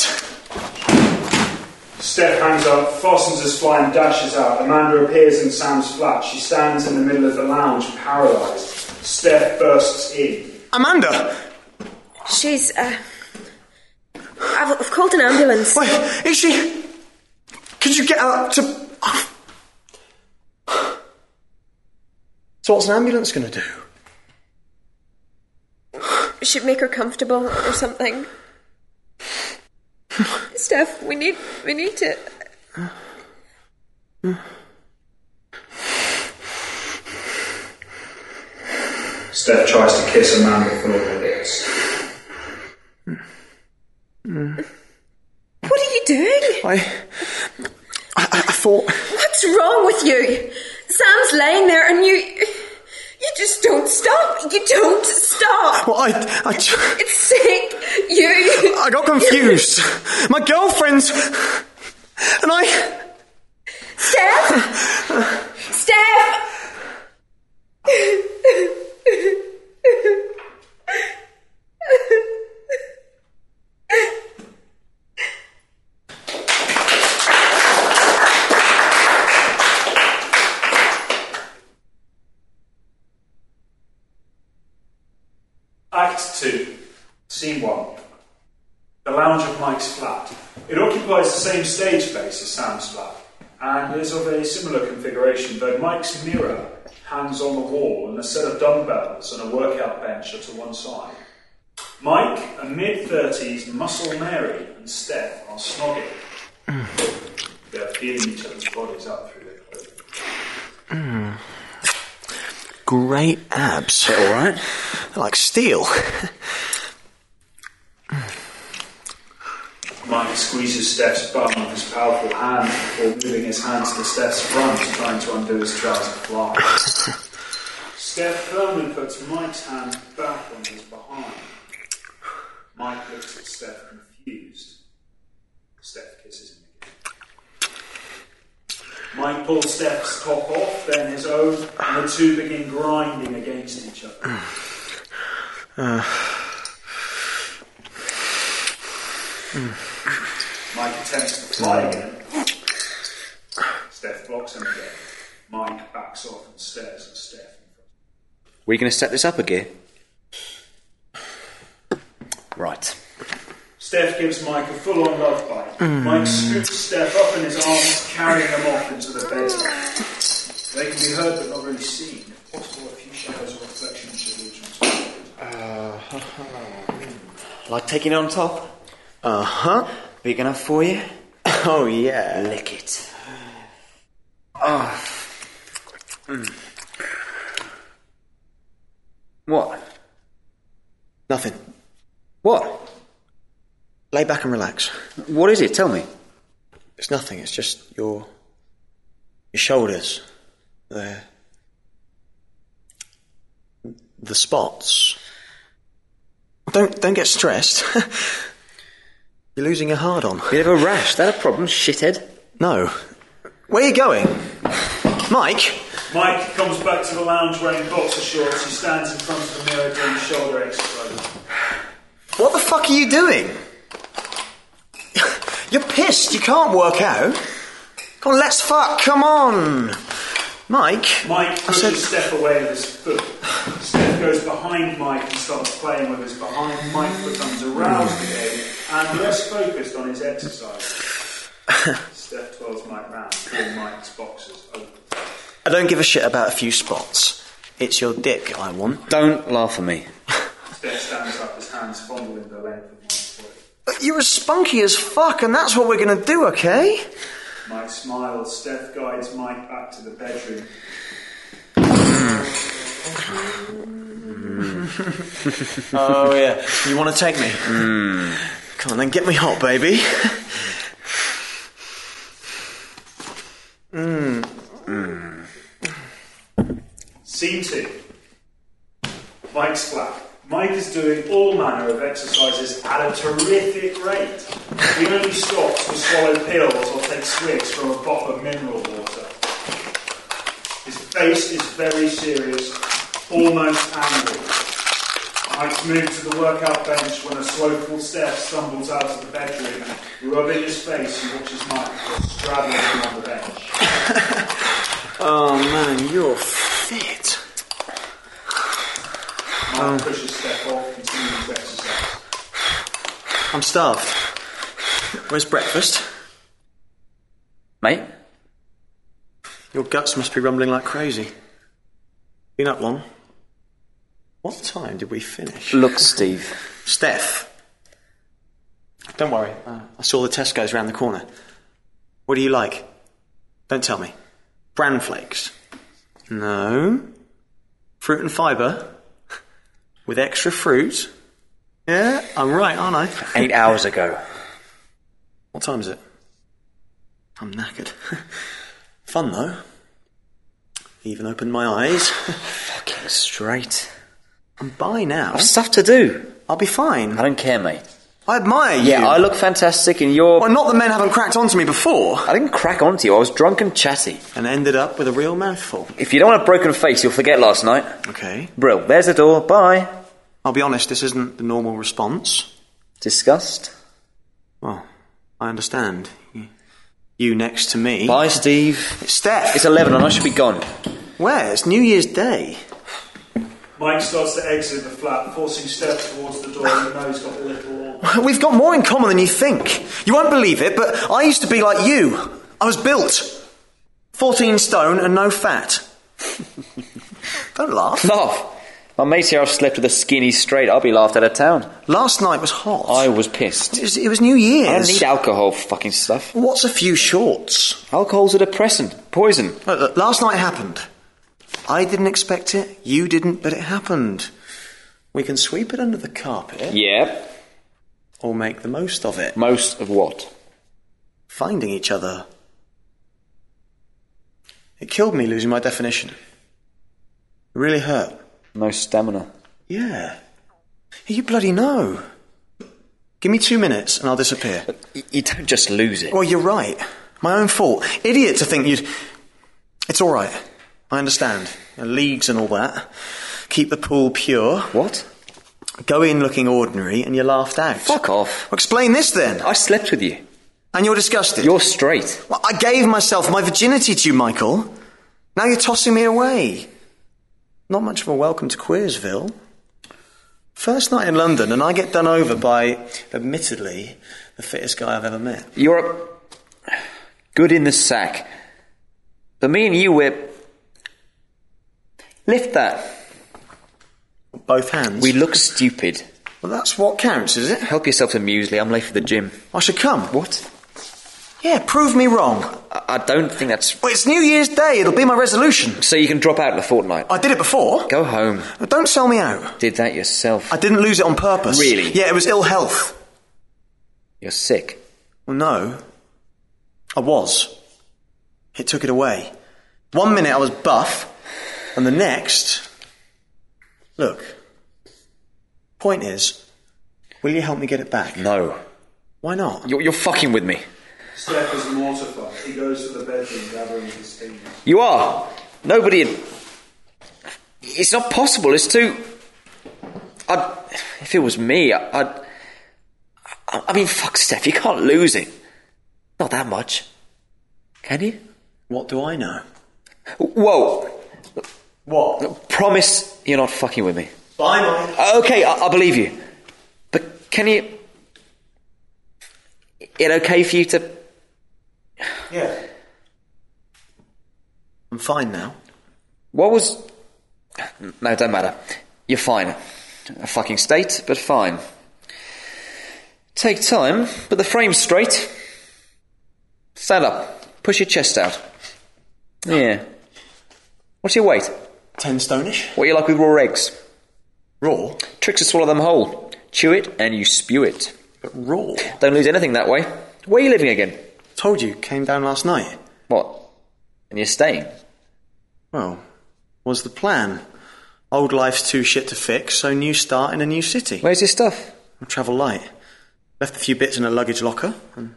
Steph hangs up, fastens his fly and dashes out. Amanda appears in Sam's flat. She stands in the middle of the lounge, paralysed. Steph bursts in. Amanda! She's, uh... I've, I've called an ambulance. Wait, is she... Could you get her to... So what's an ambulance going to do? Should make her comfortable or something. Steph, we need we need to... Steph tries to kiss Amanda full of her lips. What are you doing? I... I, I thought... What's wrong with you? Sam's laying there and you... You just don't stop. You don't stop. Well, I... I it's sick. You... I got confused. My girlfriend's... And I... Steph! Steph! Act two, Scene one. The lounge of Mike's flat. It occupies the same stage space as Sam's flat, and is of a similar configuration, though Mike's mirror hangs on the wall and a set of dumbbells and a workout bench are to one side. Mike, a mid-thirties muscle Mary, and Steph are snogging. They are feeling each other's bodies up through their clothing. Mm. Great abs. All right. They're like steel. Mike squeezes Steph's bum with his powerful hand before moving his hands to Steph's front, trying to undo his trouser fly. Steph firmly puts Mike's hand back on his behind. Mike looks at Steph confused. Steph kisses him again. Mike pulls Steph's top off, then his own, and the two begin grinding against each other. Uh. Mike attempts to fly again. Steph blocks him again. Mike backs off and stares at Steph. We're going to set this up again. Right. Steph gives Mike a full-on love bite. Mm. Mike scoops Steph up in his arms, carrying them off into the bedroom. They can be heard but not really seen. If possible, a few shadows or reflections should be transmitted. Uh, like taking it on top? Uh-huh. Big enough for you? Oh, yeah. Lick it. Oh. Mm. What? Nothing. What? Lay back and relax. What is it? Tell me. It's nothing. It's just your... Your shoulders. The... The spots. Don't, don't get stressed. You're losing your hard-on. Bit of a rash. That a problem, shithead? No. Where are you going? Mike? Mike comes back to the lounge wearing boxer shorts. He stands in front of the mirror doing shoulder exercises. What the fuck are you doing? You're pissed. You can't work out. Come on, let's fuck. Come on. Mike. Mike pushes said... Steph away with his foot. Steph goes behind Mike and starts playing with his behind. Mike becomes aroused again and less focused on his exercise. Steph twirls Mike round, all Mike's boxes open. I don't give a shit about a few spots. It's your dick I want. Don't laugh at me. Steph stands up, his hands fondling the length of Mike's body. But you're as spunky as fuck, and that's what we're going to do, okay? Mike smiles. Steph guides Mike back to the bedroom. Oh, yeah. You want to take me? Mm. Come on, then get me hot, baby. mm. Mm. Scene two. Mike's flat. Mike is doing all manner of exercises at a terrific rate. He only stops to swallow pills or take swigs from a bottle of mineral water. His face is very serious, almost angry. Mike's moved to the workout bench when a slowful Steph stumbles out of the bedroom. Rubbing his face, he watches Mike straddling him on the bench. Oh man, you're fit. Mike pushes Steph off, continuing to exercise. I'm starved. Where's breakfast? Mate? Your guts must be rumbling like crazy. Been up long? What time did we finish? Look, Steve. Steph. Don't worry. Uh, I saw the Tesco's round the corner. What do you like? Don't tell me. Bran flakes? No. Fruit and fibre? With extra fruit? Yeah, I'm right, aren't I? Eight hours ago. What time is it? I'm knackered. Fun, though. Even opened my eyes. Fucking straight. I'm by now. I've stuff to do. I'll be fine. I don't care, mate. I admire you. Yeah, I look fantastic and you're... Well, not that men haven't cracked onto me before. I didn't crack onto you. I was drunk and chatty. And ended up with a real mouthful. If you don't want a broken face, you'll forget last night. Okay. Brill, there's the door. Bye. I'll be honest, this isn't the normal response. Disgust? Well, I understand. You next to me. Bye, Steve. It's Steph. It's eleven and I should be gone. Where? It's New Year's Day. Mike starts to exit the flat, forcing Steph towards the door, even though he's got a little... We've got more in common than you think. You won't believe it, but I used to be like you. I was built. fourteen stone and no fat. Don't laugh. Laugh. My mates here have slept with a skinny straight. I'll be laughed out of town. Last night was hot. I was pissed. It was, it was New Year's. I don't need alcohol for fucking stuff. What's a few shorts? Alcohol's a depressant. Poison. Look, look, last night happened. I didn't expect it. You didn't, but it happened. We can sweep it under the carpet. Yeah. Or make the most of it. Most of what? Finding each other. It killed me losing my definition. It really hurt. No stamina. Yeah. You bloody know. Give me two minutes and I'll disappear. You don't just lose it. Well, you're right. My own fault. Idiot to think you'd... It's all right. I understand. You know, leagues and all that. Keep the pool pure. What? Go in looking ordinary and you're laughed out. Fuck off. Well, explain this then. I slept with you. And you're disgusted. You're straight. Well, I gave myself my virginity to you, Michael. Now you're tossing me away. Not much of a welcome to Queersville. First night in London and I get done over by, admittedly, the fittest guy I've ever met. You're a... good in the sack. But me and you, we're... Lift that. Both hands? We look stupid. Well, that's what counts, is it? Help yourself to muesli. I'm late for the gym. I should come. What? Yeah, prove me wrong. I, I don't think that's... Well, it's New Year's Day. It'll be my resolution. So you can drop out in a fortnight? I did it before. Go home. Don't sell me out. Did that yourself. I didn't lose it on purpose. Really? Yeah, it was ill health. You're sick. Well, no. I was. It took it away. One minute I was buff, and the next... Look. Point is, will you help me get it back? No. Why not? You're, you're fucking with me. Steph is mortified. He goes to the bedroom, gathering his things. You are. Nobody... Had... It's not possible. It's too... I'd... If it was me, I'd... I mean, fuck, Steph, you can't lose it. Not that much. Can you? What do I know? Whoa. What? Promise you're not fucking with me. Bye, Mike. Okay, I- I'll believe you. But can you... It okay for you to... Yeah. I'm fine now. What was... No, it don't matter. You're fine. A fucking state, but fine. Take time, but the frame's straight. Stand up. Push your chest out. Yeah. What's your weight? Ten stonish. What you like with raw eggs? Raw? Tricks to swallow them whole. Chew it and you spew it. But raw? Don't lose anything that way. Where are you living again? Told you, came down last night. What? And you're staying? Well, was the plan. Old life's too shit to fix, so new start in a new city. Where's your stuff? I'll travel light. Left a few bits in a luggage locker. And...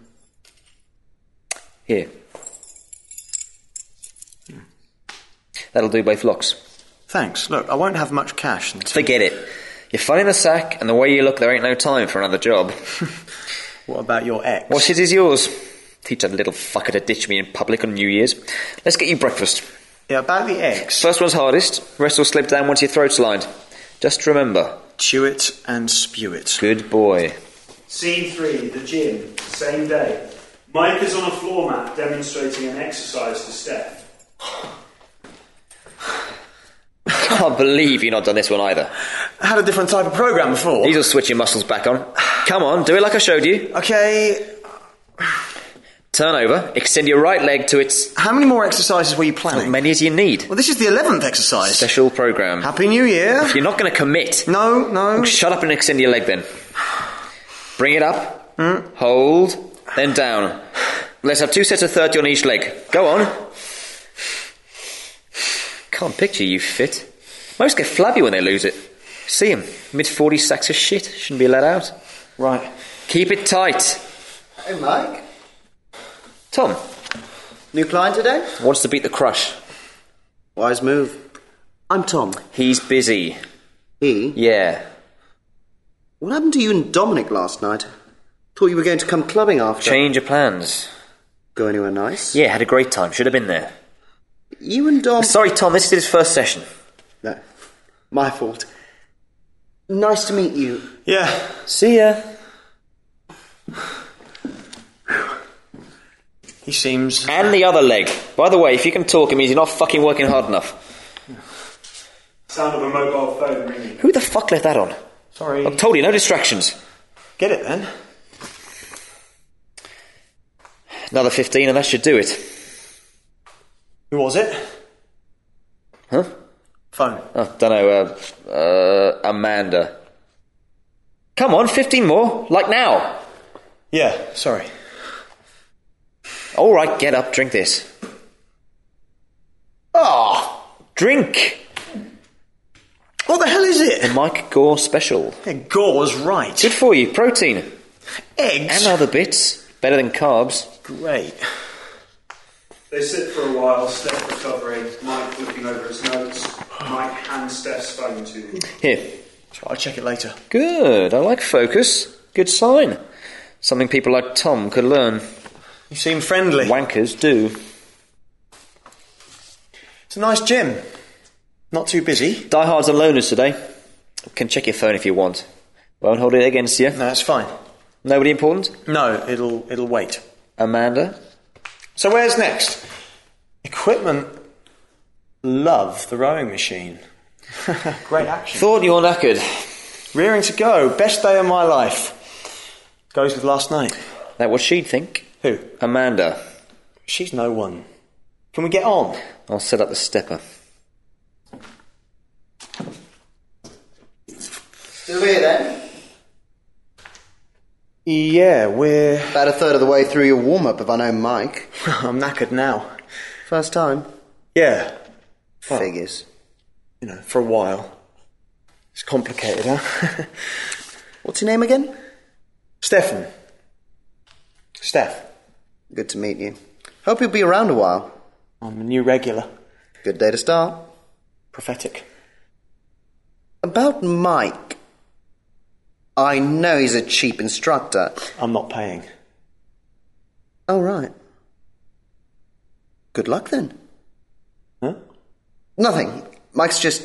Here. That'll do both locks. Thanks. Look, I won't have much cash until... Forget it. You're fun in the sack, and the way you look, there ain't no time for another job. What about your ex? What's his is yours? Teach that little fucker to ditch me in public on New Year's. Let's get you breakfast. Yeah, about the ex. First one's hardest. Rest will slip down once your throat's lined. Just remember. Chew it and spew it. Good boy. Scene three, the gym, same day. Mike is on a floor mat demonstrating an exercise to Steph. Can't believe you've not done this one either. I had a different type of program before. These will switch your muscles back on. Come on, do it like I showed you. Okay. Turn over, extend your right leg to its... How many more exercises were you planning? As many as you need. Well, this is the eleventh exercise. Special program. Happy New Year. If you're not going to commit... No, no. Well, shut up and extend your leg then. Bring it up. Mm. Hold. Then down. Let's have two sets of thirty on each leg. Go on. Can't picture you fit. Most get flabby when they lose it. See him. mid forties sacks of shit. Shouldn't be let out. Right. Keep it tight. Hey, Mike. Tom. New client today? Wants to beat the crush. Wise move. I'm Tom. He's busy. He? Yeah. What happened to you and Dominic last night? Thought you were going to come clubbing after. Change of plans. Go anywhere nice? Yeah, had a great time. Should have been there. You and Dom... Sorry, Tom, this is his first session. No. My fault. Nice to meet you. Yeah. See ya. He seems... And the other leg. By the way, if you can talk, it means you're not fucking working hard enough. Sound of a mobile phone ringing. Who the fuck left that on? Sorry. I told you, no distractions. Get it then. Another fifteen and that should do it. Who was it? Huh? Phone. Oh, don't know, uh, uh, Amanda. Come on, fifteen more, like now. Yeah, sorry. All right, get up, drink this. Oh! Drink! What the hell is The it? Mike Gore special. Yeah, Gore was right. Good for you, protein. Eggs? And other bits. Better than carbs. Great. They sit for a while, Steph recovering, Mike looking over his notes. Mike hands Steph's phone to him. Here. I'll check it later. Good, I like focus. Good sign. Something people like Tom could learn. You seem friendly. Wankers do. It's a nice gym. Not too busy. Diehards and loners today. Can check your phone if you want. Won't hold it against you. No, it's fine. Nobody important? No, it'll it'll wait. Amanda? So where's next? Equipment. Love the rowing machine. Great action. Thought you were knackered. Rearing to go. Best day of my life. Goes with last night. That what she'd think? Who? Amanda. She's no one. Can we get on? I'll set up the stepper. Still here then? Yeah, we're... About a third of the way through your warm-up, if I know Mike. I'm knackered now. First time? Yeah. Well, Figures. you know, for a while. It's complicated, huh? What's your name again? Stefan. Steph. Good to meet you. Hope you'll be around a while. I'm a new regular. Good day to start. Prophetic. About Mike. I know he's a cheap instructor. I'm not paying. Oh, right. Good luck, then. Huh? Nothing. Mike's just...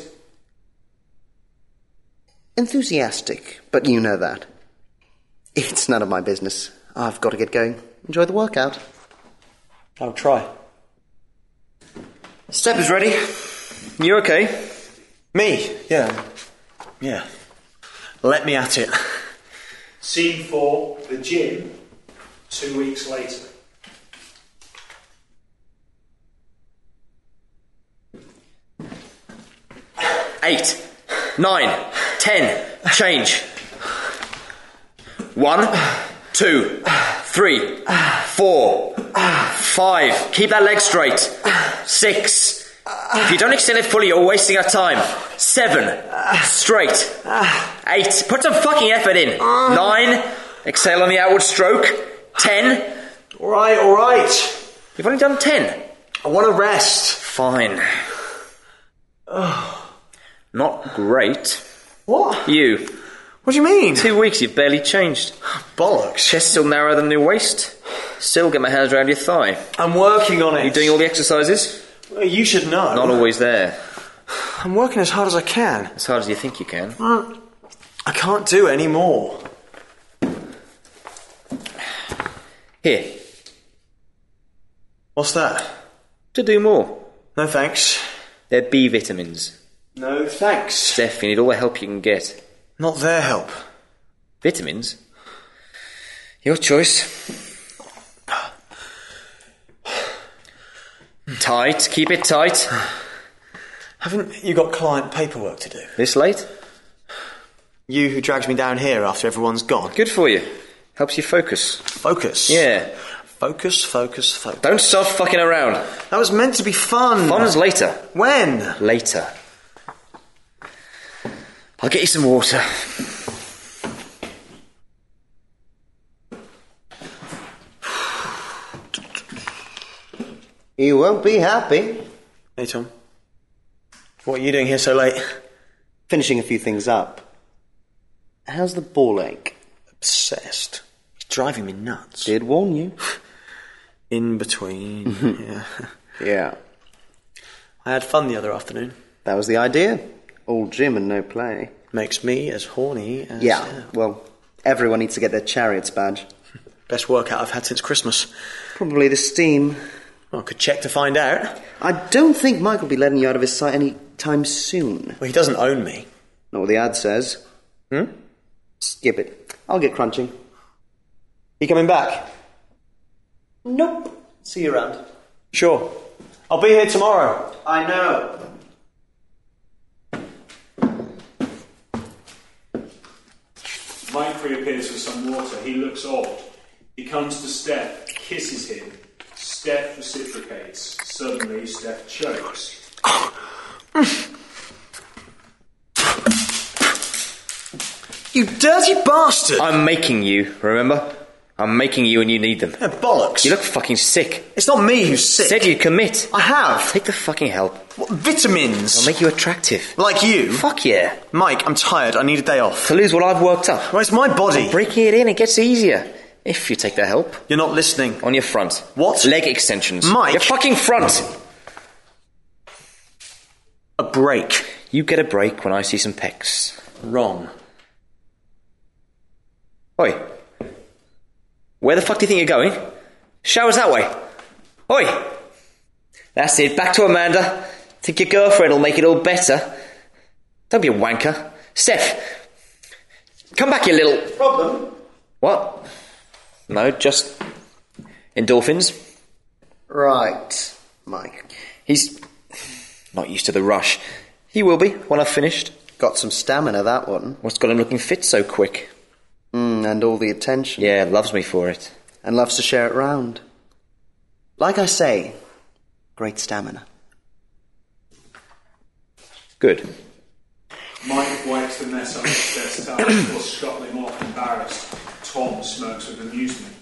enthusiastic, but you know that. It's none of my business. I've got to get going. Enjoy the workout. I'll try. Step is ready. You okay? Me? Yeah. Yeah. Let me at it. Scene four, the gym, two weeks later. Eight, nine, ten, change. One, two, three, four, five. Keep that leg straight. Six. If you don't extend it fully, you're wasting our time. Seven. Straight. Eight. Put some fucking effort in. Nine. Exhale on the outward stroke. Ten. All right, all right. You've only done ten. I want to rest. Fine. Not great. What? You. What do you mean? Two weeks, you've barely changed. Bollocks. Chest still narrower than your waist. Still get my hands around your thigh. I'm working on it. You doing all the exercises? Well, you should know. Not always there. I'm working as hard as I can. As hard as you think you can. Uh, I can't do any more. Here. What's that? To do more. No thanks. They're B vitamins. No thanks. Steph, you need all the help you can get. Not their help. Vitamins? Your choice. Tight. Keep it tight. Haven't you got client paperwork to do? This late? You who drags me down here after everyone's gone. Good for you. Helps you focus. Focus? Yeah. Focus, focus, focus. Don't start fucking around. That was meant to be fun. Fun's later. When? Later. I'll get you some water. You won't be happy. Hey, Tom. What are you doing here so late? Finishing a few things up. How's the ball ache? Obsessed. It's driving me nuts. Did warn you. In between. Yeah. Yeah. I had fun the other afternoon. That was the idea. All gym and no play. Makes me as horny as... Yeah, uh, well, everyone needs to get their Chariots badge. Best workout I've had since Christmas. Probably the steam. Well, I could check to find out. I don't think Mike will be letting you out of his sight any time soon. Well, he doesn't own me. Not what the ad says. Hmm? Skip it. I'll get crunching. You coming back? Nope. See you around. Sure. I'll be here tomorrow. I know. Mike reappears with some water. He looks odd. He comes to Steph, kisses him. Steph reciprocates. Suddenly, Steph chokes. You dirty bastard! I'm making you, remember? I'm making you and you need them. Yeah, bollocks. You look fucking sick. It's not me who's sick. Said you'd commit. I have. Take the fucking help. What, vitamins? I'll make you attractive. Like you? Fuck yeah. Mike, I'm tired. I need a day off. To lose what I've worked up. Well, it's my body. Breaking it in, it gets easier. If you take the help. You're not listening. On your front. What? Leg extensions. Mike. Your fucking front. A break. You get a break when I see some pecs. Wrong. Oi. Where the fuck do you think you're going? Shower's that way. Oi. That's it. Back to Amanda. Think your girlfriend will make it all better. Don't be a wanker. Steph. Come back, you little... Problem? What? No, just... endorphins. Right, Mike. He's... not used to the rush. He will be, when I've finished. Got some stamina, that one. What's got him looking fit so quick? Mm, and all the attention. Yeah, loves me for it. And loves to share it round. Like I say, great stamina. Good. Mike wipes the mess up his desk towel before scuttling off embarrassed. Tom smirks with amusement.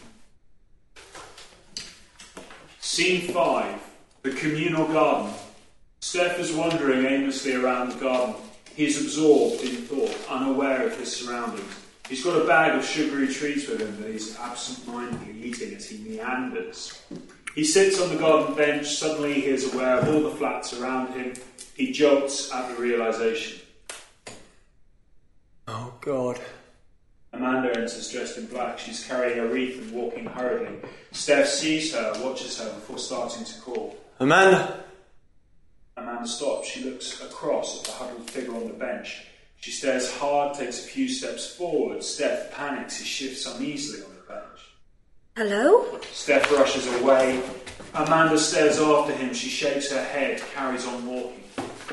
Scene five. The communal garden. Steph is wandering aimlessly around the garden. He is absorbed in thought, unaware of his surroundings. He's got a bag of sugary treats with him that he's absent-mindedly eating as he meanders. He sits on the garden bench. Suddenly he is aware of all the flats around him. He jolts at the realisation. Oh, God. Amanda enters dressed in black. She's carrying a wreath and walking hurriedly. Steph sees her, watches her before starting to call. Amanda! Amanda stops. She looks across at the huddled figure on the bench. She stares hard, takes a few steps forward. Steph panics. He shifts uneasily on the bench. Hello? Steph rushes away. Amanda stares after him. She shakes her head, carries on walking.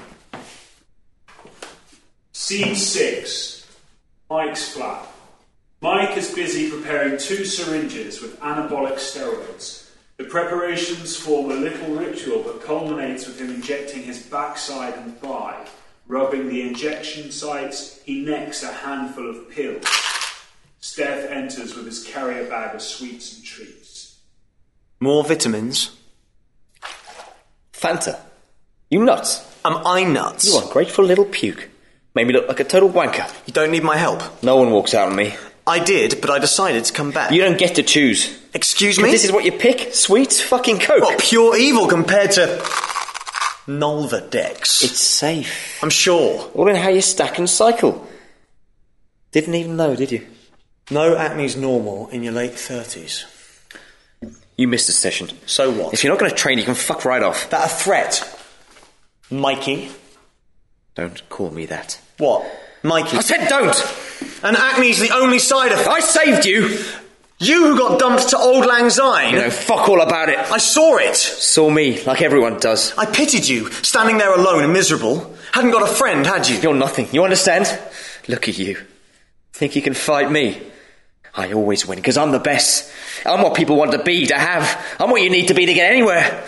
Scene six. Mike's flat. Mike is busy preparing two syringes with anabolic steroids. The preparations form a little ritual that culminates with him injecting his backside and thigh. Rubbing the injection sites, he necks a handful of pills. Steph enters with his carrier bag of sweets and treats. More vitamins? Fanta. You nuts? Am I nuts? You ungrateful little puke. Made me look like a total wanker. You don't need my help. No one walks out on me. I did, but I decided to come back. You don't get to choose. Excuse me? This is what you pick? Sweets? Fucking Coke. What, pure evil compared to Nolvadex? It's safe. I'm sure. All in how you stack and cycle. Didn't even know, did you? No acne's normal in your late thirties. You missed a session. So what? If you're not going to train, you can fuck right off. That a threat? Mikey? Don't call me that. What? Mikey? I said don't! And acne's the only side effect. I saved you! You who got dumped to Old Lang Syne. You know fuck all about it. I saw it. Saw me, like everyone does. I pitied you, standing there alone and miserable. Hadn't got a friend, had you? You're nothing, you understand? Look at you. Think you can fight me? I always win, because I'm the best. I'm what people want to be, to have. I'm what you need to be to get anywhere.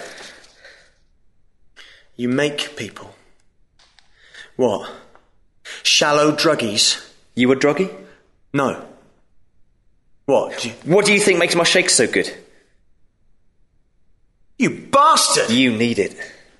You make people. What? Shallow druggies? You a druggie? No. What? Do you... What do you think makes my shakes so good? You bastard! You need it.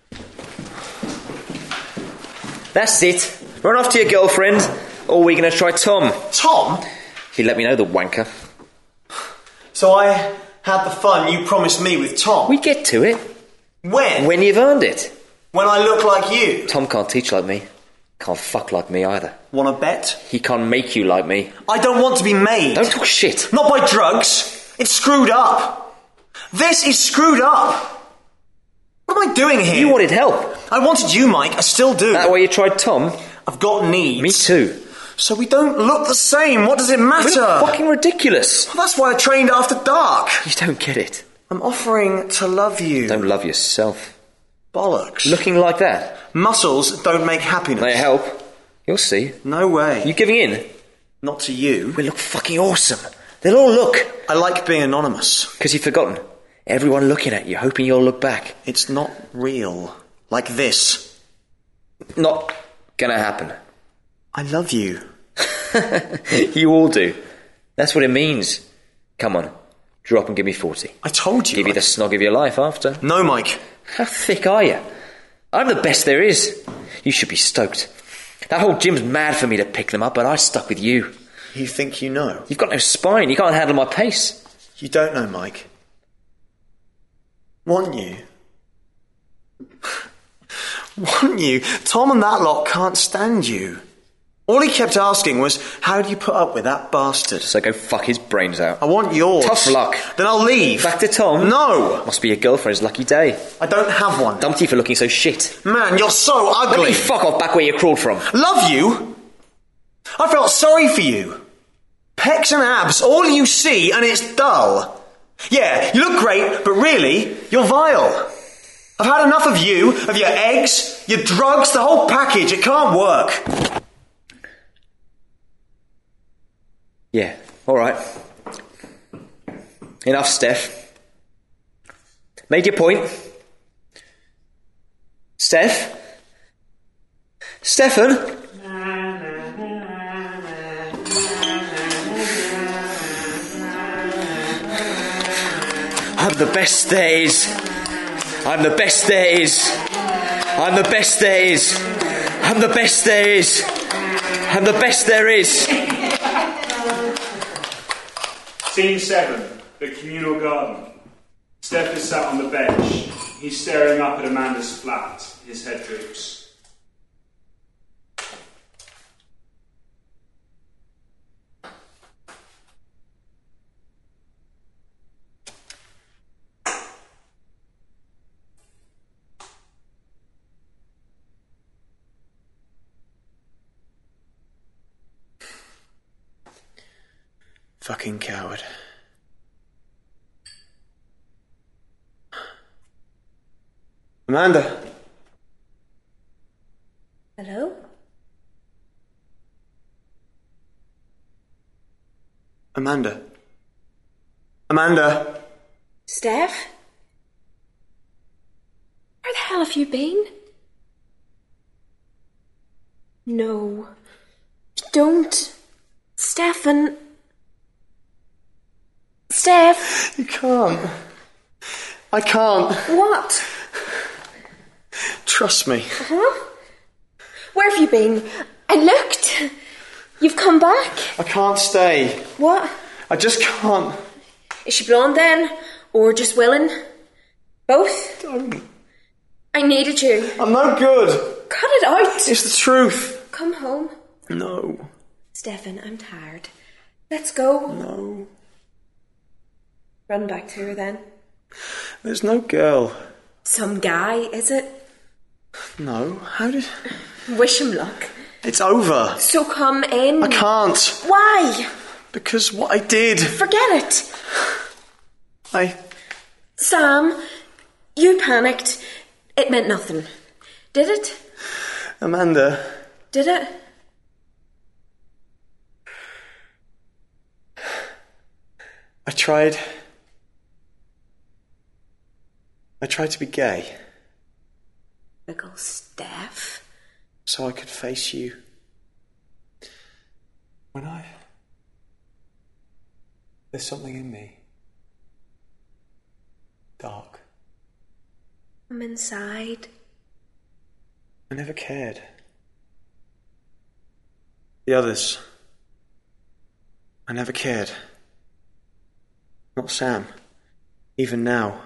That's it. Run off to your girlfriend, or we're going to try Tom. Tom? He let me know, the wanker. So I had the fun you promised me with Tom? We get to it. When? When you've earned it. When I look like you? Tom can't teach like me. Can't fuck like me either. Wanna bet? He can't make you like me. I don't want to be made. Don't talk shit. Not by drugs. It's screwed up. This is screwed up. What am I doing here? You wanted help. I wanted you, Mike. I still do. That way you tried Tom? I've got needs. Me too. So we don't look the same. What does it matter? We look fucking ridiculous. Well, that's why I trained after dark. You don't get it. I'm offering to love you. Don't love yourself. Bollocks. Looking like that. Muscles don't make happiness. They help. You'll see. No way. You giving in? Not to you. We look fucking awesome. They'll all look. I like being anonymous. Because you've forgotten. Everyone looking at you, hoping you'll look back. It's not real. Like this. Not gonna happen. I love you. You all do. That's what it means. Come on. Drop and give me forty. I told you. Give you the snog of your life after. No, Mike. How thick are you? I'm the best there is. You should be stoked. That whole gym's mad for me to pick them up, but I stuck with you. You think you know? You've got no spine. You can't handle my pace. You don't know, Mike. Want you? Want you? Tom and that lot can't stand you. All he kept asking was, how do you put up with that bastard? So go fuck his brains out. I want yours. Tough luck. Then I'll leave. Back to Tom? No. Must be your girlfriend's lucky day. I don't have one. Dumped you for looking so shit. Man, you're so Let ugly. me fuck off back where you crawled from. Love you? I felt sorry for you. Pecs and abs, all you see, and it's dull. Yeah, you look great, but really, you're vile. I've had enough of you, of your eggs, your drugs, the whole package. It can't work. Yeah, alright. Enough, Steph. Made your point. Steph? Stefan? I'm the best there is. I'm the best there is. I'm the best there is. I'm the best there is. I'm the best there is. Scene seven, the communal garden. Steph is sat on the bench. He's staring up at Amanda's flat. His head droops. Fucking coward. Amanda. Hello? Amanda. Amanda. Steph? Where the hell have you been? No. Don't. Stefan. Steph. You can't. I can't. What? Trust me. Huh? Where have you been? I looked. You've come back. I can't stay. What? I just can't. Is she blonde then? Or just willing? Both? Don't. I needed you. I'm no good. Cut it out. It's the truth. Come home. No. Stefan, I'm tired. Let's go. No. Run back to her then. There's no girl. Some guy, is it? No. How did... Wish him luck. It's over. So come in. I can't. Why? Because what I did. Forget it. I... Sam, you panicked. It meant nothing. Did it? Amanda. Did it? I tried... I tried to be gay. Little Steph. So I could face you. When I... There's something in me. Dark. I'm inside. I never cared. The others. I never cared. Not Sam. Even now.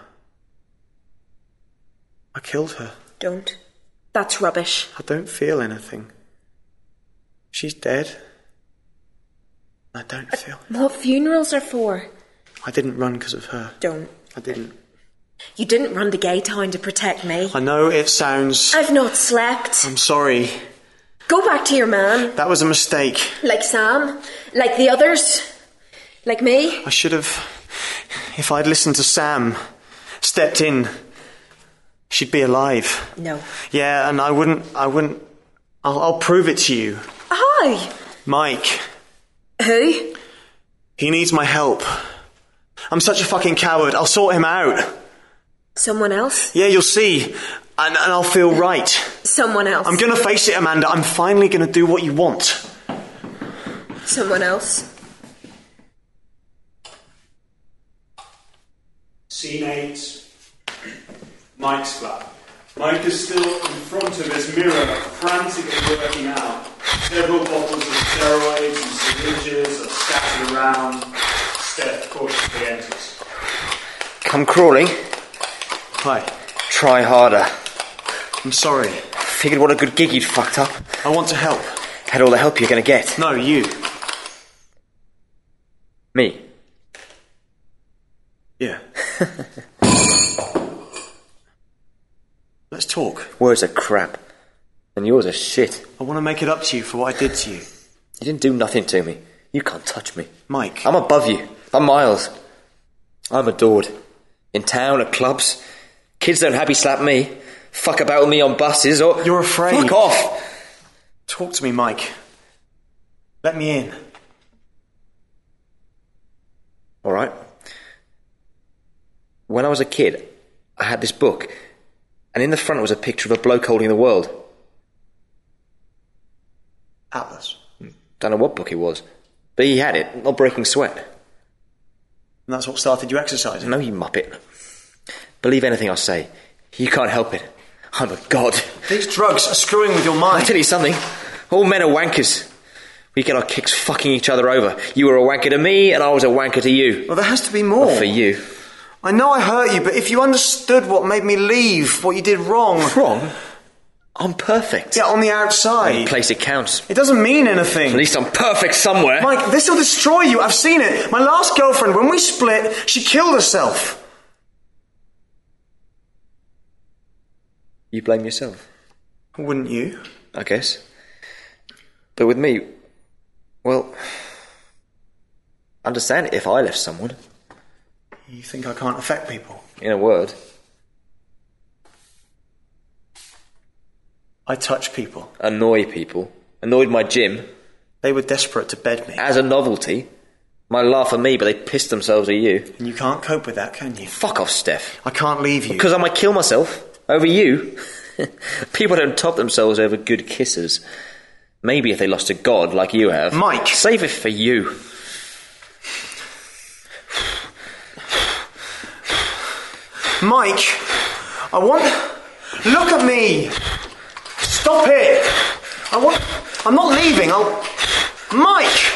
I killed her. Don't. That's rubbish. I don't feel anything. She's dead. I don't feel... What funerals are for? I didn't run because of her. Don't. I didn't. You didn't run to Gay Town to protect me. I know it sounds... I've not slept. I'm sorry. Go back to your man. That was a mistake. Like Sam. Like the others. Like me. I should have... If I'd listened to Sam, stepped in, she'd be alive. No. Yeah, and I wouldn't... I wouldn't... I'll, I'll prove it to you. Hi. Mike. Who? He needs my help. I'm such a fucking coward. I'll sort him out. Someone else? Yeah, you'll see. And, and I'll feel right. Someone else? I'm gonna face it, Amanda. I'm finally gonna do what you want. Someone else? Scene eight. Mike's flat. Mike is still in front of his mirror, frantically working out. Several bottles of steroids and syringes are scattered around. Steph cautiously enters. Come crawling. Hi. Try harder. I'm sorry. Figured what a good gig you'd fucked up. I want to help. Had all the help you're gonna get. No, you. Me. Yeah. Let's talk. Words are crap. And yours are shit. I want to make it up to you for what I did to you. You didn't do nothing to me. You can't touch me. Mike. I'm above you. By miles. I'm adored. In town, at clubs. Kids don't happy slap me. Fuck about with me on buses or... You're afraid. Fuck off. Talk to me, Mike. Let me in. All right. When I was a kid, I had this book, and in the front was a picture of a bloke holding the world. Atlas. Don't know what book it was, but he had it, not breaking sweat. And that's what started you exercising? No, you muppet. Believe anything I say. You can't help it. I'm a god. These drugs are screwing with your mind. I'll tell you something. All men are wankers. We get our kicks fucking each other over. You were a wanker to me, and I was a wanker to you. Well, there has to be more. Not for you. I know I hurt you, but if you understood what made me leave, what you did wrong... Wrong? I'm perfect. Yeah, on the outside. Any place it counts. It doesn't mean anything. At least I'm perfect somewhere. Mike, this will destroy you. I've seen it. My last girlfriend, when we split, she killed herself. You blame yourself. Wouldn't you? I guess. But with me, well, understand it if I left someone. You think I can't affect people? In a word. I touch people. Annoy people. Annoyed my gym. They were desperate to bed me. As a novelty. Might laugh at me, but they pissed themselves at you. And you can't cope with that, can you? Fuck off, Steph. I can't leave you. Because I might kill myself. Over you. People don't top themselves over good kisses. Maybe if they lost to God like you have. Mike! Save it for you. Mike! I want... Look at me! Stop it! I want... I'm not leaving, I'll... Mike!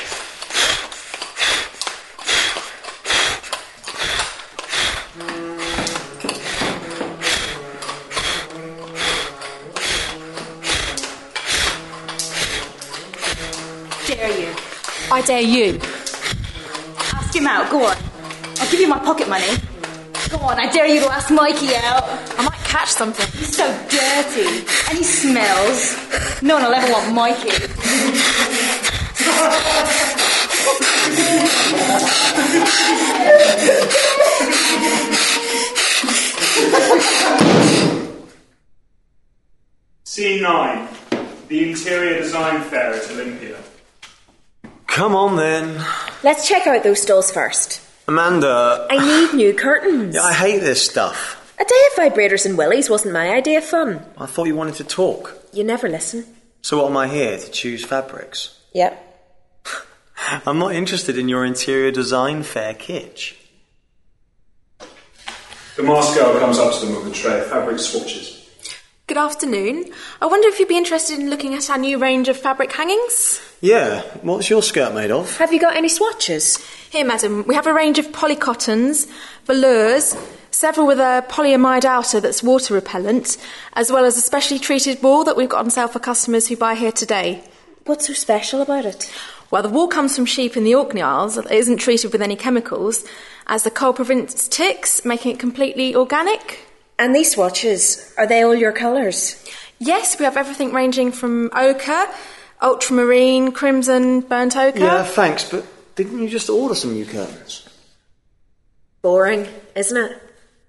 Dare you? I dare you. Ask him out, go on. I'll give you my pocket money. Go on, I dare you to ask Mikey out. I might catch something. He's so dirty. And he smells. No one will ever want Mikey. Scene nine. The interior design fair at Olympia. Come on then. Let's check out those stalls first. Amanda... I need new curtains. Yeah, I hate this stuff. A day of vibrators and willies wasn't my idea of fun. I thought you wanted to talk. You never listen. So what am I here, to choose fabrics? Yep. I'm not interested in your interior design fair kitsch. The masked girl comes up to them with a tray of fabric swatches. Good afternoon. I wonder if you'd be interested in looking at our new range of fabric hangings? Yeah, what's your skirt made of? Have you got any swatches? Here, madam, we have a range of polycottons, velours, several with a polyamide outer that's water repellent, as well as a specially treated wool that we've got on sale for customers who buy here today. What's so special about it? Well, the wool comes from sheep in the Orkney Isles. It isn't treated with any chemicals, as the coal prevents ticks, making it completely organic. And these swatches, are they all your colours? Yes, we have everything ranging from ochre, ultramarine, crimson, burnt ochre. Yeah, thanks, but didn't you just order some new curtains? Boring, isn't it?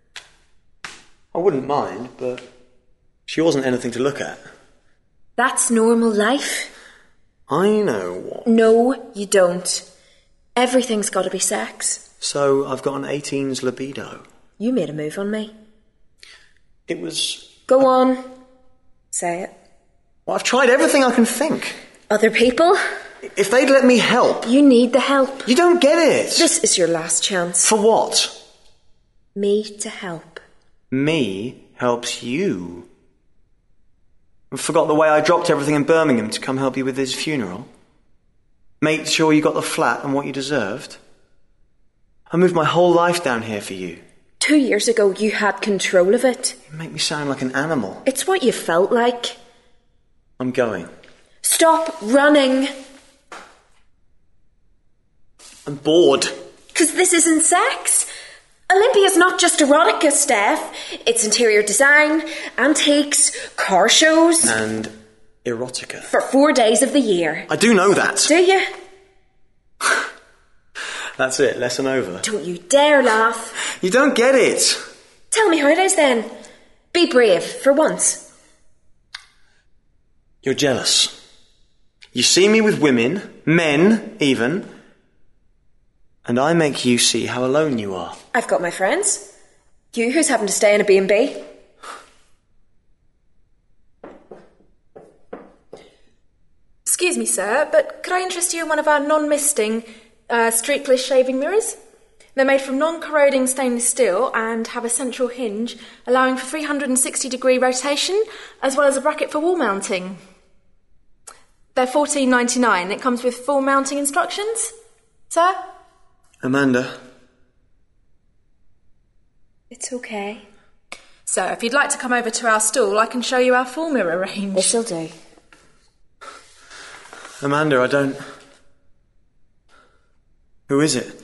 I wouldn't mind, but she wasn't anything to look at. That's normal life. I know what. No, you don't. Everything's got to be sex. So I've got an eighteens libido. You made a move on me. It was... Go on. Say it. Well, I've tried everything I can think. Other people? If they'd let me help... You need the help. You don't get it. This is your last chance. For what? Me to help. Me helps you. I forgot the way I dropped everything in Birmingham to come help you with his funeral. Made sure you got the flat and what you deserved. I moved my whole life down here for you. Two years ago, you had control of it. You make me sound like an animal. It's what you felt like. I'm going. Stop running. I'm bored. Because this isn't sex. Olympia's not just erotica, Steph. It's interior design, antiques, car shows. And erotica. For four days of the year. I do know that. Do you? That's it, lesson over. Don't you dare laugh. You don't get it. Tell me how it is then. Be brave, for once. You're jealous. You see me with women, men even, and I make you see how alone you are. I've got my friends. You who's having to stay in a B and B. Excuse me, sir, but could I interest you in one of our non-misting uh, streakless shaving mirrors? They're made from non-corroding stainless steel and have a central hinge, allowing for three hundred sixty degree rotation, as well as a bracket for wall mounting. They're fourteen ninety-nine. It comes with full mounting instructions. Sir? Amanda. It's okay. So, if you'd like to come over to our stall, I can show you our full mirror range. This'll do. Amanda, I don't... Who is it?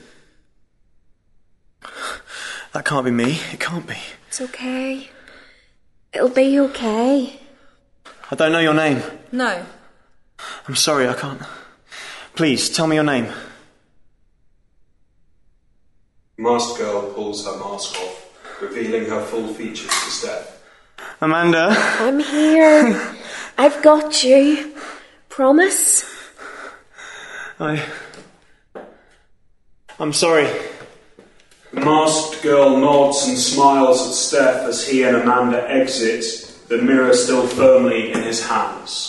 That can't be me. It can't be. It's okay. It'll be okay. I don't know your name. No. I'm sorry, I can't... Please, tell me your name. Masked girl pulls her mask off, revealing her full features to Steph. Amanda? I'm here. I've got you. Promise? I... I'm sorry. The masked girl nods and smiles at Steph as he and Amanda exit, the mirror still firmly in his hands.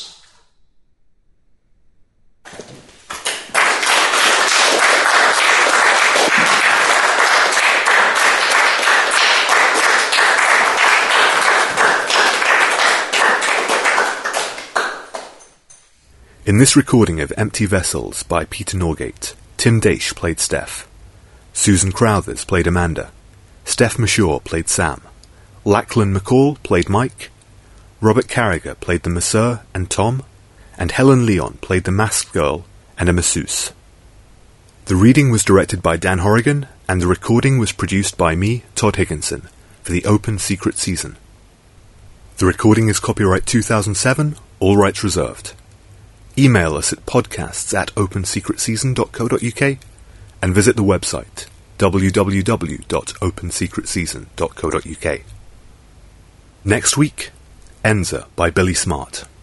In this recording of Empty Vessels by Peter Norgate, Tim Daish played Steph, Susan Crowthers played Amanda, Steph Mashaw played Sam, Lachlan McCall played Mike, Robert Carragher played the masseur and Tom, and Helen Leon played the masked girl and a masseuse. The reading was directed by Dan Horrigan, and the recording was produced by me, Todd Higginson, for the Open Secret season. The recording is copyright two thousand seven, all rights reserved. Email us at podcasts at open secret season dot co dot uk and visit the website w w w dot open secret season dot co dot uk. Next week, Enza by Billy Smart.